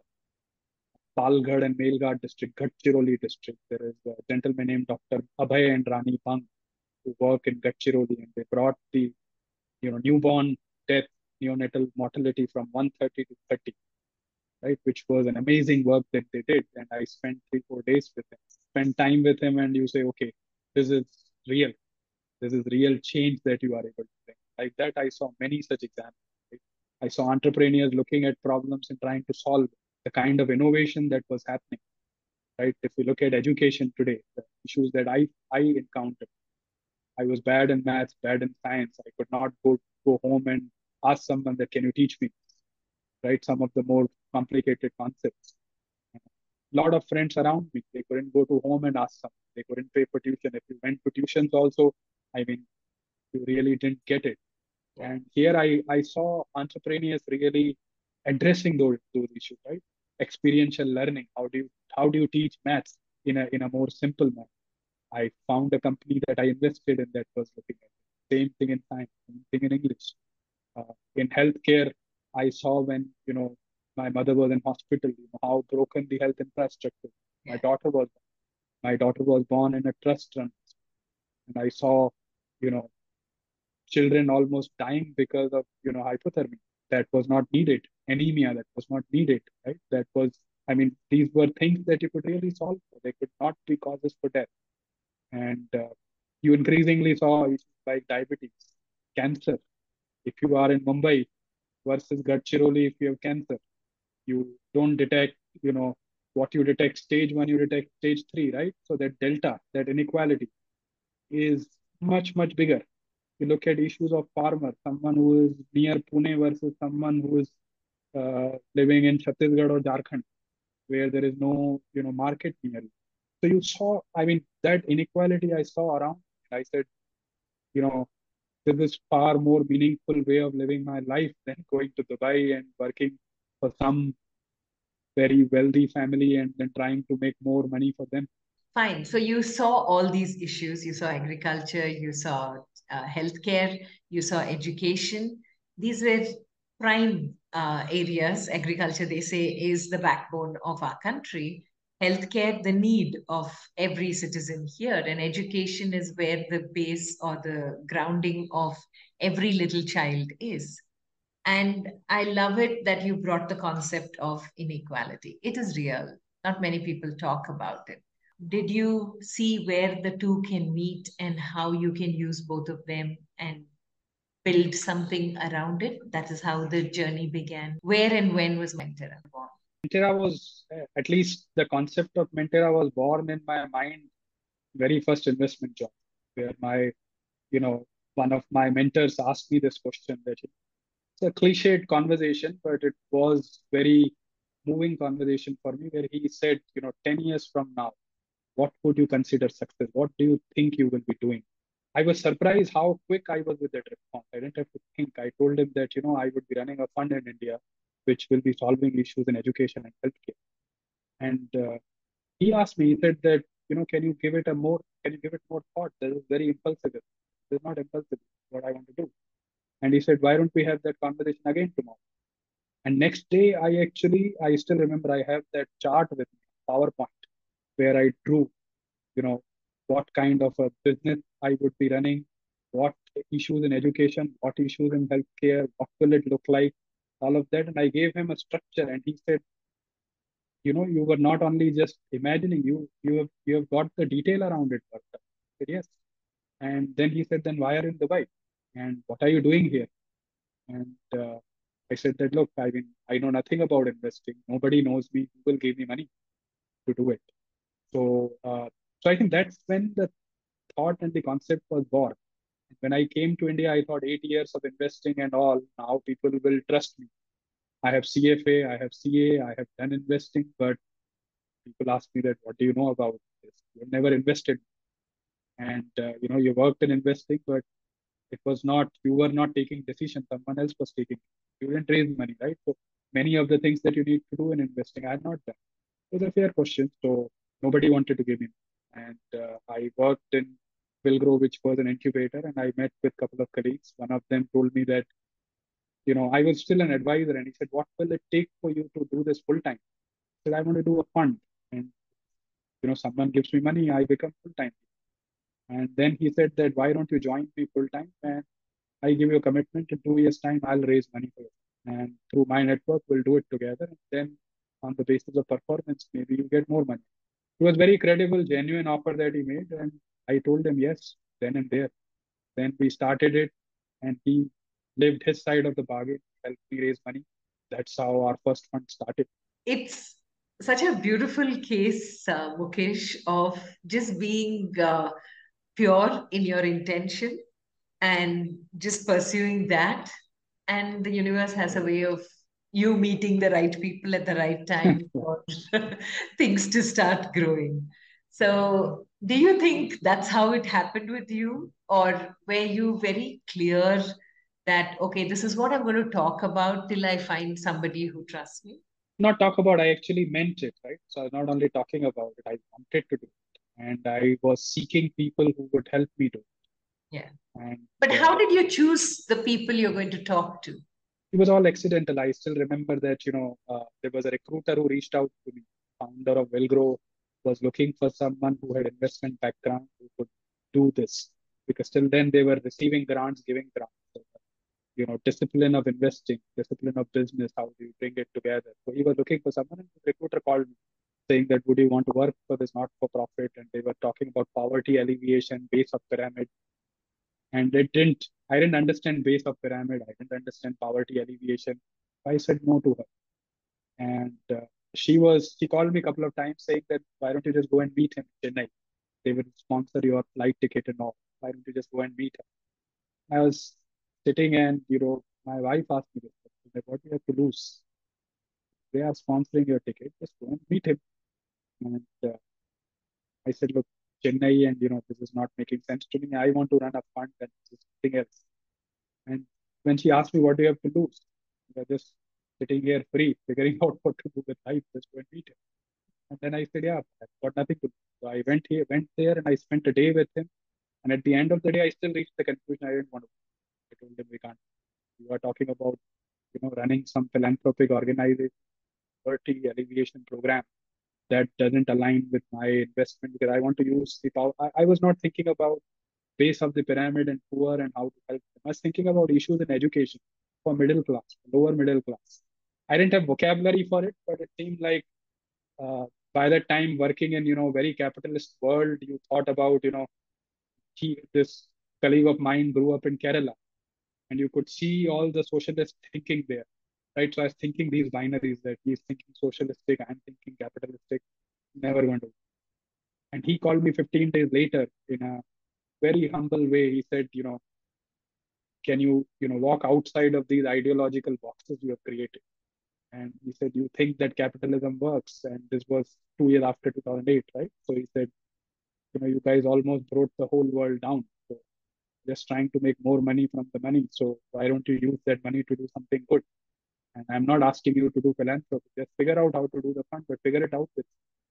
Palghad and Melghat district, Gadchiroli district. There is a gentleman named Dr. Abhay and Rani Bang who work in Gadchiroli, and they brought the newborn death, neonatal mortality from 130 to 30, right? Which was an amazing work that they did. And I spent 3 4 days with him. Spend time with him, and you say, okay, this is real. This is real change that you are able to bring. Like that, I saw many such examples. Right? I saw entrepreneurs looking at problems and trying to solve the kind of innovation that was happening. Right? If we look at education today, the issues that I encountered, I was bad in maths, bad in science. I could not go home and ask someone that can you teach me, right? Some of the more complicated concepts. A lot of friends around me, they couldn't go to home and ask someone. They couldn't pay for tuition. If you went to tuitions also, I mean, you really didn't get it. Yeah. And here I saw entrepreneurs really addressing those issues, right? Experiential learning. How do you teach maths in a more simple manner? I found a company that I invested in that was looking at it. Same thing in science, same thing in English. In healthcare, I saw when my mother was in hospital, how broken the health infrastructure. My Yeah. daughter was my daughter was born in a trust run, and I saw you know children almost dying because of hypothermia that was not needed, anemia that was not needed, right? That was, I mean, these were things that you could really solve. They could not be causes for death, and you increasingly saw issues like diabetes, cancer. If you are in Mumbai versus Gadchiroli, if you have cancer, you don't detect, what you detect stage one, you detect stage three, right? So that delta, that inequality is much, much bigger. You look at issues of farmer, someone who is near Pune versus someone who is living in Chhattisgarh or Jharkhand, where there is no, market near you. So you saw, I mean, that inequality I saw around. I said, you know, this is far more meaningful way of living my life than going to Dubai and working for some very wealthy family and then trying to make more money for them. Fine. So you saw all these issues. You saw agriculture, you saw healthcare, you saw education. These were prime areas. Agriculture, they say, is the backbone of our country. Healthcare, the need of every citizen here. And education is where the base or the grounding of every little child is. And I love it that you brought the concept of inequality. It is real. Not many people talk about it. Did you see where the two can meet and how you can use both of them and build something around it? That is how the journey began. Where and when was Mentera born? Mentera was, at least the concept of Mentera was born in my mind very first investment job, where my one of my mentors asked me this question that it's a cliched conversation, but it was very moving conversation for me where he said, 10 years from now, what would you consider success? What do you think you will be doing? I was surprised how quick I was with that response. I didn't have to think. I told him that, I would be running a fund in India, which will be solving issues in education and healthcare. And he asked me, he said that, can you give it more thought? This is very impulsive. This is not impulsive, what I want to do. And he said, why don't we have that conversation again tomorrow? And next day, I still remember I have that chart with me, PowerPoint, where I drew, you know, what kind of a business I would be running, what issues in education, what issues in healthcare, what will it look like, all of that. And I gave him a structure, and he said, you were not only just imagining, you have got the detail around it. But I said, yes. And then he said, then why are you in Dubai? And what are you doing here? And I said that, look, I mean, I know nothing about investing. Nobody knows me. Google gave me money to do it. So, so I think that's when the thought and the concept was born. When I came to India, I thought 8 years of investing and all. Now people will trust me. I have CFA, I have CA, I have done investing, but people ask me that, what do you know about this? You've never invested. And, you worked in investing, but you were not taking decisions. Someone else was taking. You didn't raise money, right? So many of the things that you need to do in investing, I had not done. It was a fair question. So nobody wanted to give me. And I worked in Wilgrow, which was an incubator, and I met with a couple of colleagues. One of them told me that, I was still an advisor, and he said, what will it take for you to do this full time? I said, I want to do a fund. And, someone gives me money, I become full time. And then he said that, why don't you join me full time? And I give you a commitment in 2 years' time, I'll raise money for you. And through my network, we'll do it together. And then on the basis of performance, maybe you get more money. It was very credible, genuine offer that he made. And I told him yes, then and there. Then we started it, and he lived his side of the bargain, helped me raise money. That's how our first fund started. It's such a beautiful case, Mukesh, of just being pure in your intention and just pursuing that. And the universe has a way of you meeting the right people at the right time for things to start growing. So, do you think that's how it happened with you? Or were you very clear that, okay, this is what I'm going to talk about till I find somebody who trusts me? Not talk about, I actually meant it, right? So I was not only talking about it, I wanted to do it. And I was seeking people who would help me do it. Yeah. And But how did you choose the people you're going to talk to? it was all accidental. I still remember that, there was a recruiter who reached out to me, founder of Wellgrow, was looking for someone who had investment background who could do this. Because till then they were receiving grants, giving grants. So, discipline of investing, discipline of business, how do you bring it together? So he was looking for someone, and the recruiter called me saying that, would you want to work for this not-for-profit? And they were talking about poverty alleviation, base of pyramid. And I didn't understand base of pyramid. I didn't understand poverty alleviation. I said no to her. And she called me a couple of times saying that, why don't you just go and meet him in Chennai? They will sponsor your flight ticket and all. Why don't you just go and meet him? I was sitting, and, my wife asked me this question, that what do you have to lose? They are sponsoring your ticket. Just go and meet him. And I said, look, Chennai, and, this is not making sense to me. I want to run a fund, and this is something else. And when she asked me, what do you have to lose? You're just sitting here free, figuring out what to do with life. Just go and meet him. And then I said, yeah, I've got nothing to do. So I went there, and I spent a day with him. And at the end of the day, I still reached the conclusion I didn't want to. I told him, we can't. You are talking about, running some philanthropic organization, poverty alleviation program that doesn't align with my investment, because I want to use the power. I was not thinking about base of the pyramid and poor and how to help them. I was thinking about issues in education for middle class, lower middle class. I didn't have vocabulary for it, but it seemed like by that time working in, very capitalist world, you thought about, this colleague of mine grew up in Kerala, and you could see all the socialist thinking there, right? So I was thinking these binaries, that he's thinking socialistic, I'm thinking capitalistic, never going to. And he called me 15 days later in a very humble way, he said, can you, walk outside of these ideological boxes you have created? And he said, you think that capitalism works? And this was 2 years after 2008, right? So he said, you guys almost brought the whole world down. So just trying to make more money from the money. So why don't you use that money to do something good? And I'm not asking you to do philanthropy. Just figure out how to do the fund, but figure it out with.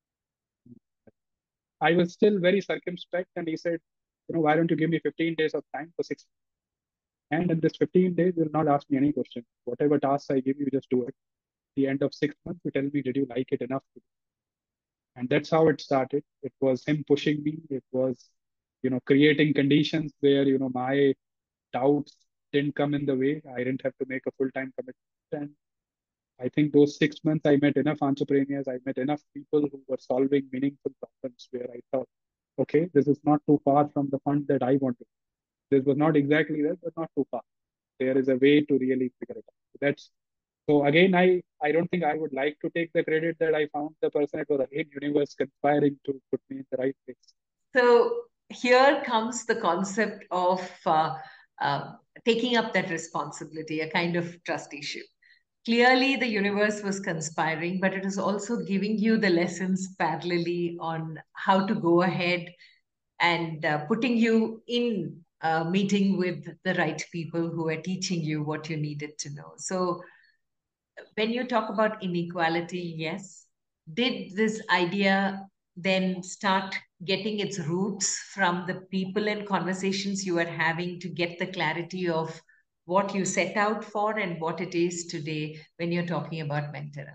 I was still very circumspect, and he said, why don't you give me 15 days of time for 6 And in this 15 days, you'll not ask me any question. Whatever tasks I give you, just do it. At the end of 6 months, you tell me, did you like it enough? And that's how it started. It was him pushing me. It was, creating conditions where, my doubts didn't come in the way. I didn't have to make a full-time commitment. And I think those 6 months, I met enough entrepreneurs. I met enough people who were solving meaningful problems where I thought, okay, this is not too far from the fund that I wanted. This was not exactly that, but not too far. There is a way to really figure it out. So again, I don't think I would like to take the credit that I found the person. It was again universe conspiring to put me in the right place. So here comes the concept of uh, taking up that responsibility, a kind of trusteeship. Clearly, the universe was conspiring, but it is also giving you the lessons parallelly on how to go ahead and putting you in a meeting with the right people who are teaching you what you needed to know. So when you talk about inequality, yes, did this idea then start getting its roots from the people and conversations you are having to get the clarity of what you set out for and what it is today when you're talking about Mentera?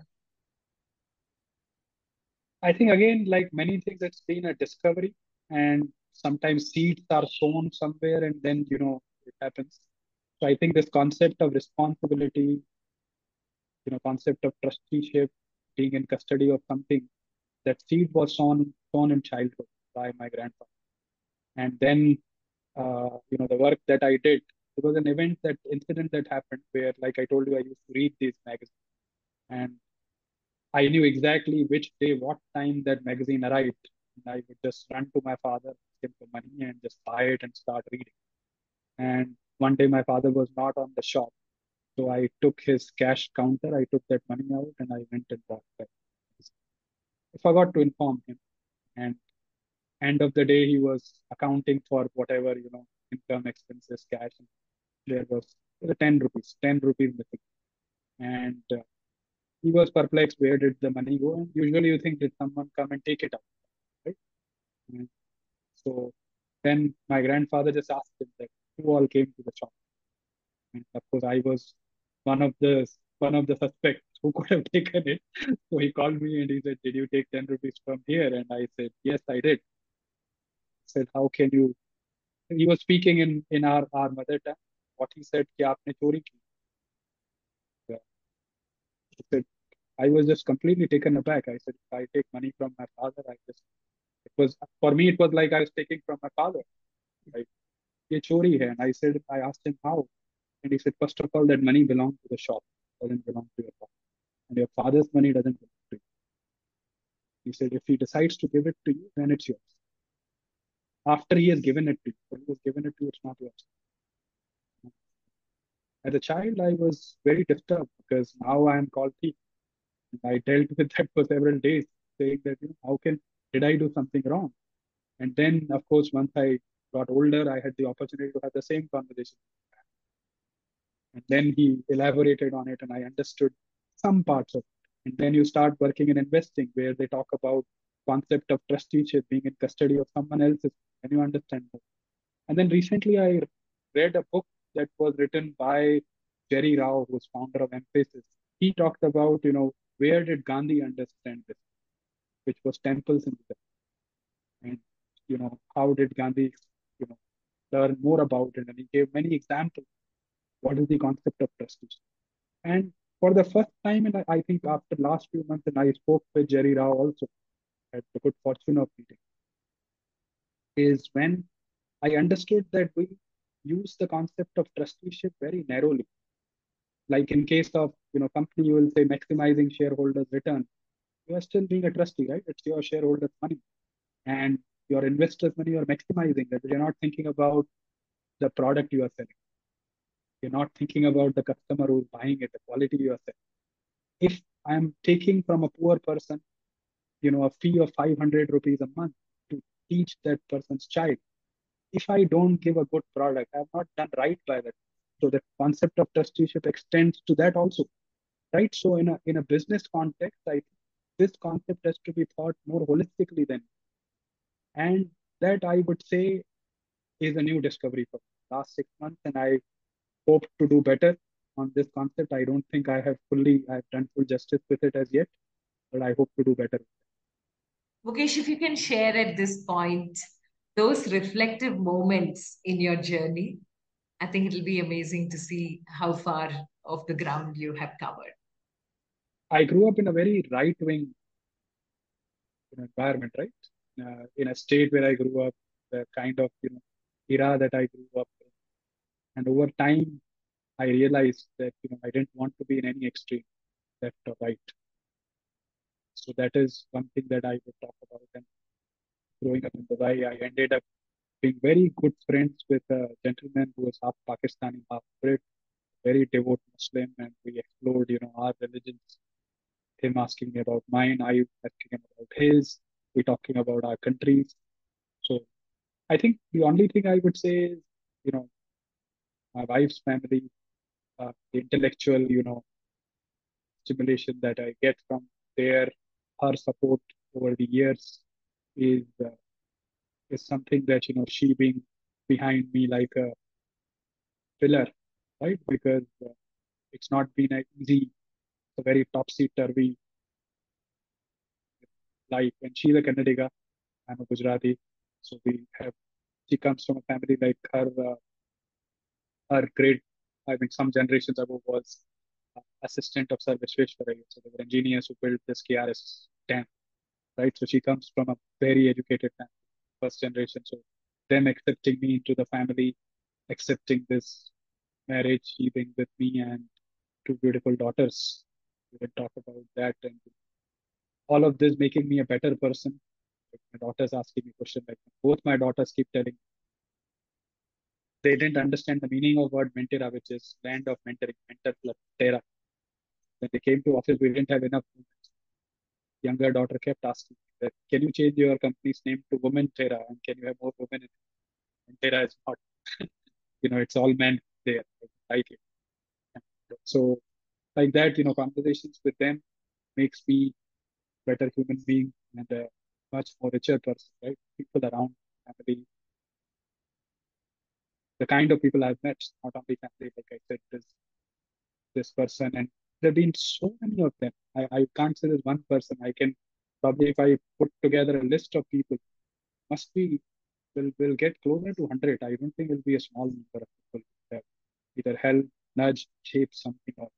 I think again, like many things, it's been a discovery, and sometimes seeds are sown somewhere, and then it happens. So I think this concept of responsibility, concept of trusteeship, being in custody of something, that seed was sown in childhood by my grandfather. And then the work that I did, there was an incident that happened where, like I told you, I used to read these magazines, and I knew exactly which day, what time that magazine arrived. And I would just run to my father, ask him for money, and just buy it and start reading. And one day my father was not on the shop, so I took his cash counter, I took that money out, and I went and bought that. I forgot to inform him, and end of the day, he was accounting for whatever income, expenses, cash. And there was 10 rupees missing, and he was perplexed. Where did the money go? And usually, you think, did someone come and take it out, right? And so then my grandfather just asked him that who all came to the shop, and of course, I was one of the one of the suspects who could have taken it. So he called me and he said, "Did you take 10 rupees from here?" And I said, "Yes, I did." He said, "How can you?" He was speaking in our mother tongue. What he said, "कि आपने चोरी की?" Yeah. He said, I was just completely taken aback. I said, if I take money from my father, it was, for me, it was like I was taking from my father. Like, ये चोरी है. And I asked him how. And he said, first of all, that money belonged to the shop, doesn't belong to your father. And your father's money doesn't belong to you. He said, if he decides to give it to you, then it's yours. After he has given it to you, when he has given it to you, it's not yours. As a child, I was very disturbed because now I am called thief. I dealt with that for several days, saying that, did I do something wrong? And then, of course, once I got older, I had the opportunity to have the same conversation. And then he elaborated on it, and I understood some parts of it. And then you start working in investing, where they talk about concept of trusteeship, being in custody of someone else's, and you understand that. And then recently, I read a book that was written by Jerry Rao, who's founder of Emphasis. He talked about, where did Gandhi understand this, which was temples in the and how did Gandhi, you know, learn more about it, and he gave many examples. What is the concept of trusteeship? And for the first time, and I think after last few months, and I spoke with Jerry Rao also, had the good fortune of meeting, is when I understood that we use the concept of trusteeship very narrowly. Like in case of company, you will say maximizing shareholders' return. You are still being a trustee, right? It's your shareholders' money. And your investors' money, you're maximizing that. You're not thinking about the product you are selling. You're not thinking about the customer who's buying it, the quality you are selling. If I'm taking from a poor person, a fee of 500 rupees a month to teach that person's child, if I don't give a good product, I've not done right by that. So the concept of trusteeship extends to that also, right? So in a business context, I think this concept has to be thought more holistically then, and that I would say is a new discovery for the last 6 months, and I hope to do better on this concept. I don't think I've done full justice with it as yet, but I hope to do better. Mukesh, if you can share at this point those reflective moments in your journey, I think it'll be amazing to see how far of the ground you have covered. I grew up in a very right-wing environment, right? In a state where I grew up, the kind of era that I grew up in, and over time, I realized that I didn't want to be in any extreme, left or right. So that is one thing that I would talk about. And growing up in Dubai, I ended up being very good friends with a gentleman who was half Pakistani, half Brit, very devout Muslim, and we explored, our religions. Him asking me about mine, I asking him about his. We talking about our countries. So I think the only thing I would say is, you know, my wife's family, the intellectual, stimulation that I get from their her support over the years is uh, is something that she being behind me like a pillar, right? Because it's not been an easy, a very topsy turvy life. And she's a Kannadiga, I'm a Gujarati, so we have. She comes from a family like her great, I mean, some generations ago was assistant of Sir Vishweshwaraya. So they were engineers who built this KRS dam, right? So she comes from a very educated family, first generation. So them accepting me into the family, accepting this marriage, she being with me and two beautiful daughters. We will talk about that and all of this making me a better person. Like my daughters asking me question like both my daughters keep telling they didn't understand the meaning of word Mentira, which is land of mentoring, mentor plus terra. When they came to office, we didn't have enough women. Younger daughter kept asking me that, can you change your company's name to Women Terra and can you have more women in it? And Terra is not, it's all men there, like it. So like that, conversations with them makes me better human being and a much more richer person, right? People around family, the kind of people I've met, not only family, like I said, this person, and there have been so many of them. I can't say there's one person. I can probably, if I put together a list of people, must be will get closer to 100. I don't think it'll be a small number of people that either help, nudge, shape something or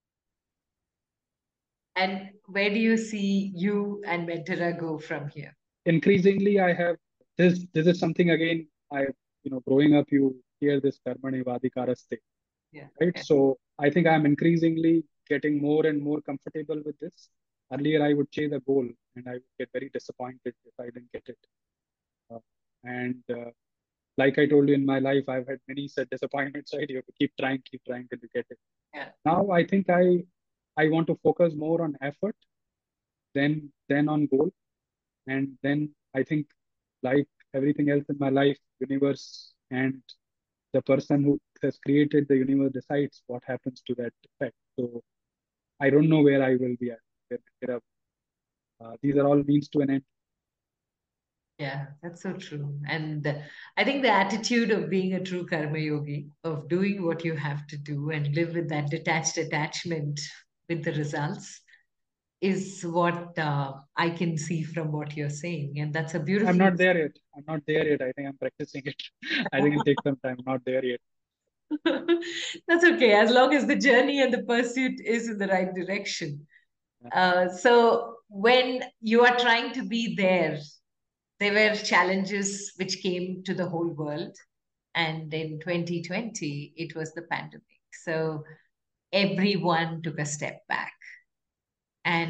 And where do you see you and Mentora go from here? increasingly I have this is something again I growing up you hear this karmani vadikaraste, Yeah. right? Yeah. So I think I'm increasingly getting more and more comfortable with this. Earlier I would chase a goal and I would get very disappointed if I didn't get it. And like I told you in my life, I've had many such disappointments, right? You have to keep trying till you get it. Yeah. Now I think I want to focus more on effort than on goal. And then I think like everything else in my life, universe and the person who has created the universe decides what happens to that effect. So I don't know where I will be at. These are all means to an end. Yeah, that's so true. And I think the attitude of being a true karma yogi, of doing what you have to do and live with that detached attachment with the results, is what I can see from what you're saying. And that's a I'm beautiful. not there yet. I'm not there yet. I think I'm practicing it. I think it'll take some time. I'm not there yet. That's okay, as long as the journey and the pursuit is in the right direction. Yeah. So when you are trying to be there were challenges which came to the whole world. And in 2020, it was the pandemic. So everyone took a step back. And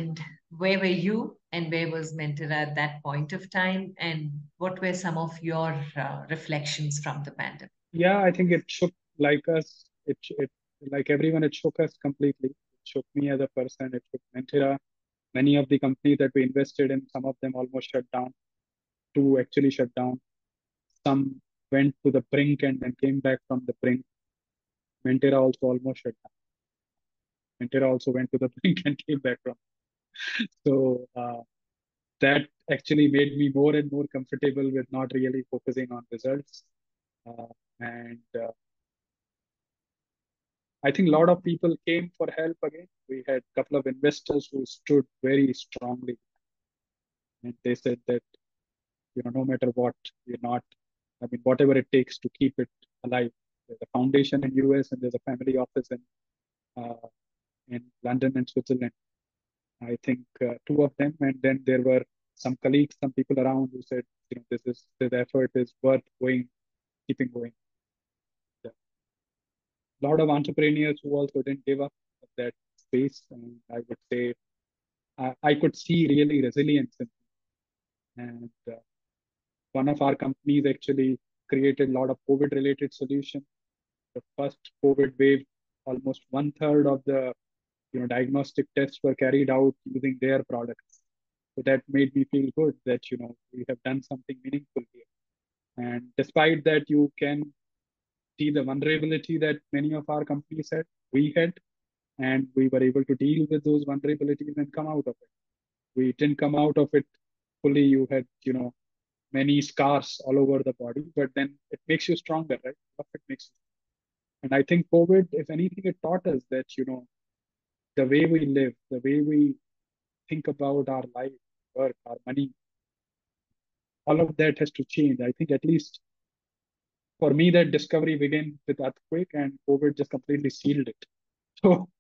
where were you and where was Mentera at that point of time? And what were some of your reflections from the pandemic? Yeah, I think it shook like us. It like everyone, it shook us completely. It shook me as a person. It shook Mentera. Many of the companies that we invested in, some of them almost shut down. Two actually shut down. Some went to the brink and then came back from the brink. Mentera also almost shut down. Mentera also went to the brink and came back from. So that actually made me more and more comfortable with not really focusing on results. And I think a lot of people came for help again. We had a couple of investors who stood very strongly, and they said that no matter what, we're not. I mean, whatever it takes to keep it alive. There's a foundation in US and there's a family office uh, in London and Switzerland. I think two of them, and then there were some colleagues, some people around who said, this effort is worth going, keeping going. A lot of entrepreneurs who also didn't give up that space, and I would say I could see really resilience in them. And one of our companies actually created a lot of COVID-related solutions. The first COVID wave, almost one third of the diagnostic tests were carried out using their products. So that made me feel good that we have done something meaningful here. And despite that, you can see the vulnerability that many of our companies had, we had, and we were able to deal with those vulnerabilities and come out of it. We didn't come out of it fully. You had many scars all over the body, but then it makes you stronger, right? It makes you. And I think COVID, if anything, it taught us that the way we live, the way we think about our life, work, our money, all of that has to change. I think at least for me, that discovery began with earthquake, and COVID just completely sealed it. So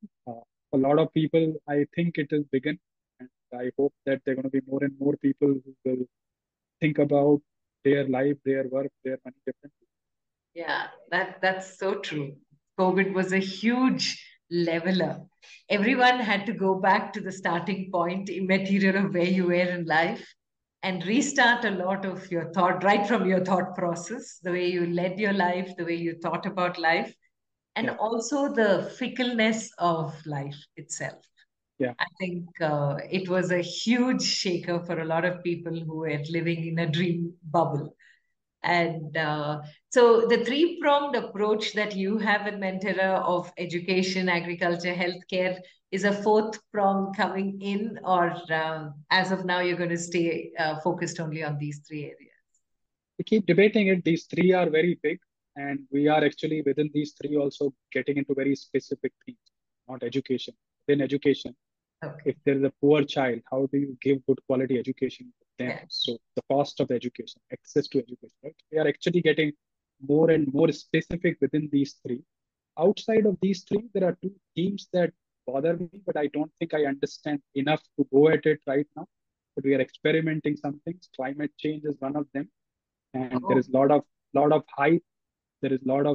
a lot of people, I think it has begun, and I hope that there are going to be more and more people who will think about their life, their work, their money differently. Yeah, that's so true. COVID was a huge leveler. Everyone had to go back to the starting point, immaterial of where you were in life, and restart a lot of your thought, right from your thought process, the way you led your life, the way you thought about life, and Yeah, also the fickleness of life itself. yeah. I think it was a huge shaker for a lot of people who were living in a dream bubble. And so the three-pronged approach that you have in Mentera of education, agriculture, healthcare is a fourth prong coming in, or as of now, you're going to stay focused only on these three areas? We keep debating it. These three are very big, and we are actually within these three also getting into very specific things, not education. Within education, Okay. if there is a poor child, how do you give good quality education to them? Yeah. So the cost of education, access to education, right? We are actually getting more and more specific within these three. Outside of these three, there are two themes that bother me, but I don't think I understand enough to go at it right now. But we are experimenting some things. Climate change is one of them, and there Oh, is a lot of hype. There is a lot of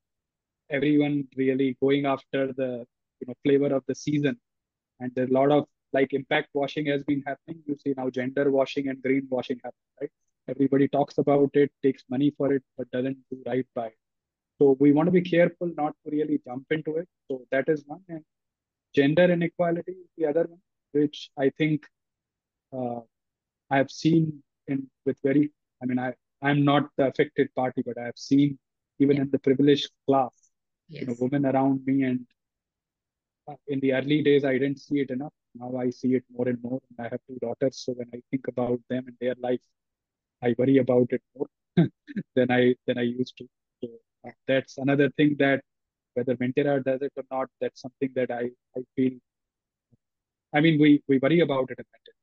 everyone really going after the flavor of the season, and there's a lot of like impact washing has been happening. You see now gender washing and green washing happen, right? Everybody talks about it, takes money for it, but doesn't do right by it. So we want to be careful not to really jump into it. So that is one. And gender inequality is the other one, which I think uh, I have seen in with very, I mean, I'm not the affected party, but I have seen even yeah. in the privileged class, Yes. women around me, and in the early days, I didn't see it enough. Now I see it more and more. And I have two daughters, so when I think about them and their life, I worry about it more than I used to. So that's another thing that whether Mentera does it or not, that's something that I feel. I mean, we worry about it at Mentera.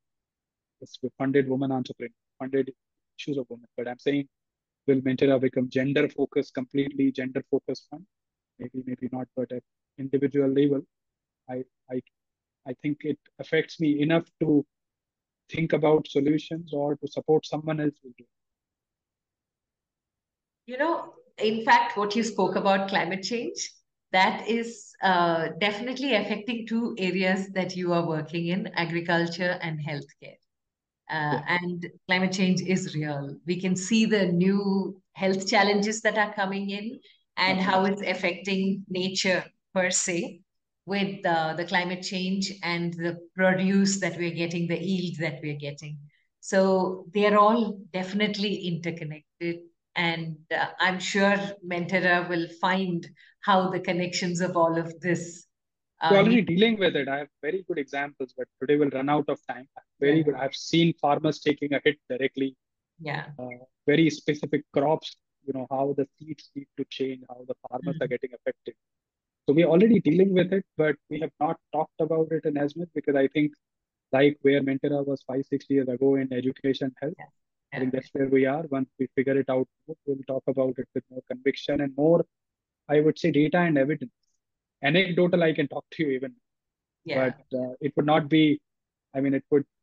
We funded women entrepreneurs, funded issues of women. But I'm saying, will Mentera become gender focused, completely gender focused fund? Maybe, maybe not. But at individual level, I I I think it affects me enough to think about solutions or to support someone else who do. In fact, what you spoke about climate change, that is definitely affecting two areas that you are working in, agriculture and healthcare. Yeah. And climate change is real. We can see the new health challenges that are coming in and how Absolutely. it's affecting nature per se with the climate change and the produce that we're getting, the yield that we're getting. So they're all definitely interconnected. And I'm sure Mentera will find how the connections of all of this We're need. already dealing with it. I have very good examples, but today we'll run out of time. Very good. I've seen farmers taking a hit directly, Yeah. very specific crops, how the seeds need to change, how the farmers are Mm. getting affected. So we're already dealing with it, but we have not talked about it in as much because I think like where Mentera was 5, 6 years ago in education health, Yeah. I Yeah. think that's where we are. Once we figure it out, we'll talk about it with more conviction and more, I would say, data and evidence. Anecdotal, I can talk to you even, Yeah. but it would not be, I mean,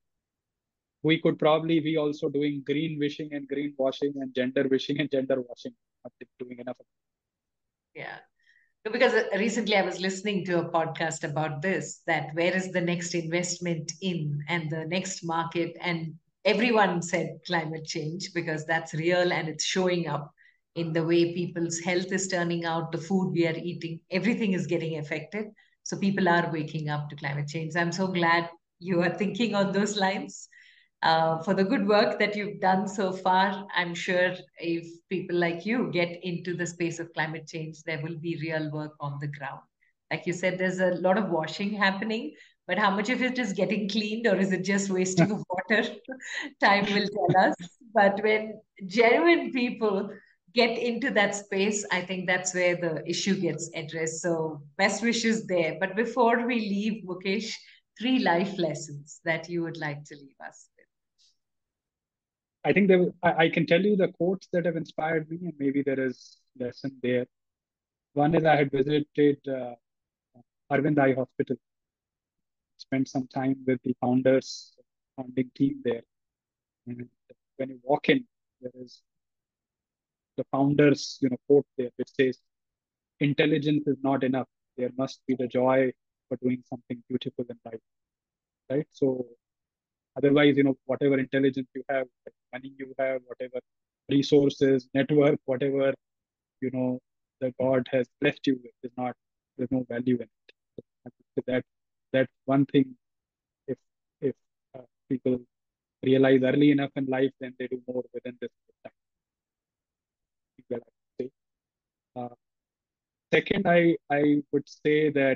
we could probably be also doing green wishing and green washing and gender wishing and gender washing, not doing enough. Yeah. No, because recently I was listening to a podcast about this, that where is the next investment in and the next market? And everyone said climate change because that's real and it's showing up in the way people's health is turning out, the food we are eating, everything is getting affected. So people are waking up to climate change. I'm so glad you are thinking on those lines. For the good work that you've done so far. I'm sure if people like you get into the space of climate change, there will be real work on the ground. Like you said, there's a lot of washing happening, but how much of it is getting cleaned or is it just wasting of water? Time will tell us. But when genuine people get into that space, I think that's where the issue gets addressed. So, best wishes there. But before we leave, Mukesh, 3 life lessons that you would like to leave us with. I think I can tell you the quotes that have inspired me, and maybe there is lesson there. One is I had visited Arvind Eye Hospital, spent some time with the founding team there. And when you walk in, there is the founders, quote there, which says, "Intelligence is not enough. There must be the joy for doing something beautiful in life." Right. So otherwise, whatever intelligence you have, money you have, whatever resources, network, whatever the God has blessed you with is not. There's no value in it. So that's one thing. If people realize early enough in life, then they do more within this time. Well, I would say. Uh, Second, I would say that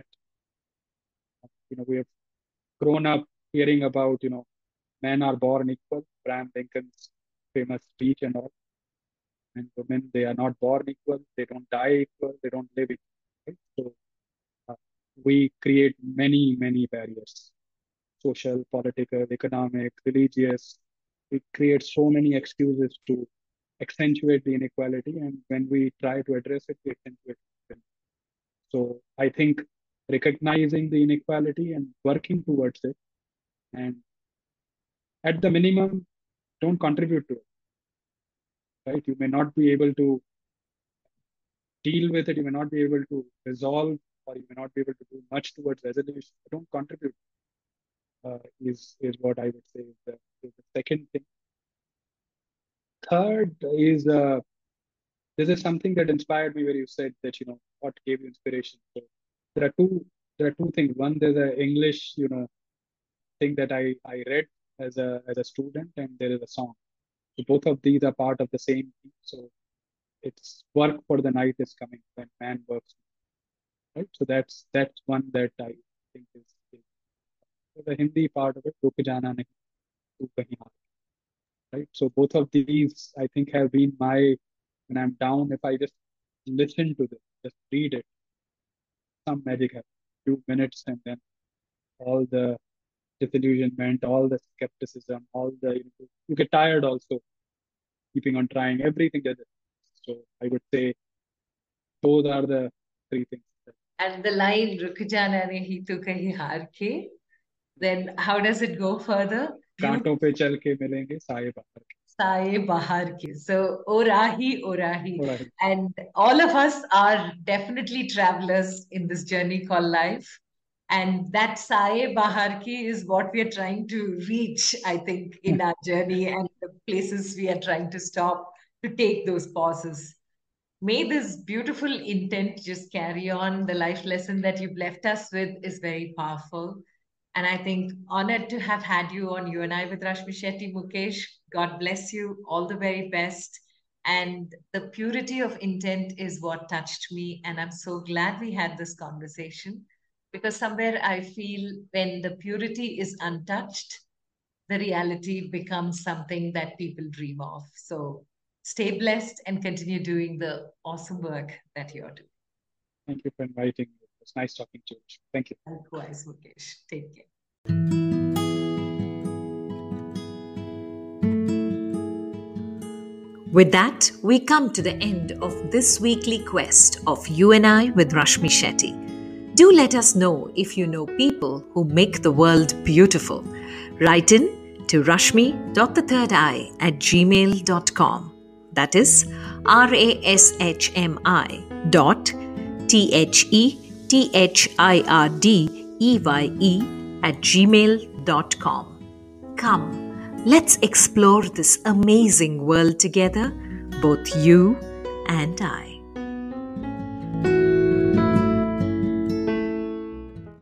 we have grown up hearing about men are born equal, Abraham Lincoln's famous speech and all, and women they are not born equal, they don't die equal, they don't live equal. Right? So we create many barriers, social, political, economic, religious. We create so many excuses to accentuate the inequality, and when we try to address it, we accentuate it. So I think recognizing the inequality and working towards it, and at the minimum, don't contribute to it. Right? You may not be able to deal with it. You may not be able to resolve, or you may not be able to do much towards resolution. Don't contribute. Is what I would say is the second thing. Third is this is something that inspired me where you said that what gave you inspiration. So there are two things. One, there's an English thing that I read as a student, and there is a song. So both of these are part of the same thing. So it's work for the night is coming when man works. Right. So that's one that I think is the Hindi part of it. Ruk jana nahi, tu kahin aage. Right. So both of these I think have been when I'm down, if I just listen to this, just read it, some magic happens. 2 minutes, and then all the disillusionment, all the skepticism, all the you get tired also keeping on trying everything that. So I would say those are the three things. And the line "Ruk jana nahi tu kahi haar ke," then how does it go further? कांटों पे चल के मिलेंगे साए बाहर के. Saye Bahar Ki. So, Orahi, Orahi. Orahi. And all of us are definitely travelers in this journey called life. And that Saye Bahar Ki is what we are trying to reach, I think, in our journey and the places we are trying to stop to take those pauses. May this beautiful intent just carry on. The life lesson that you've left us with is very powerful. And I think honored to have had you on You and I with Rashmi Shetty. Mukesh, God bless you. All the very best. And the purity of intent is what touched me. And I'm so glad we had this conversation because somewhere I feel when the purity is untouched, the reality becomes something that people dream of. So stay blessed and continue doing the awesome work that you're doing. Thank you for inviting me. It was nice talking to you. Thank you. Likewise, Mukesh. Take care. With that, we come to the end of this weekly quest of You and I with Rashmi Shetty. Do let us know if you know people who make the world beautiful. Write in to rashmi.thethirdeye@gmail.com. That is rashmi.thirddeye@gmail.com. Come, let's explore this amazing world together, both you and I.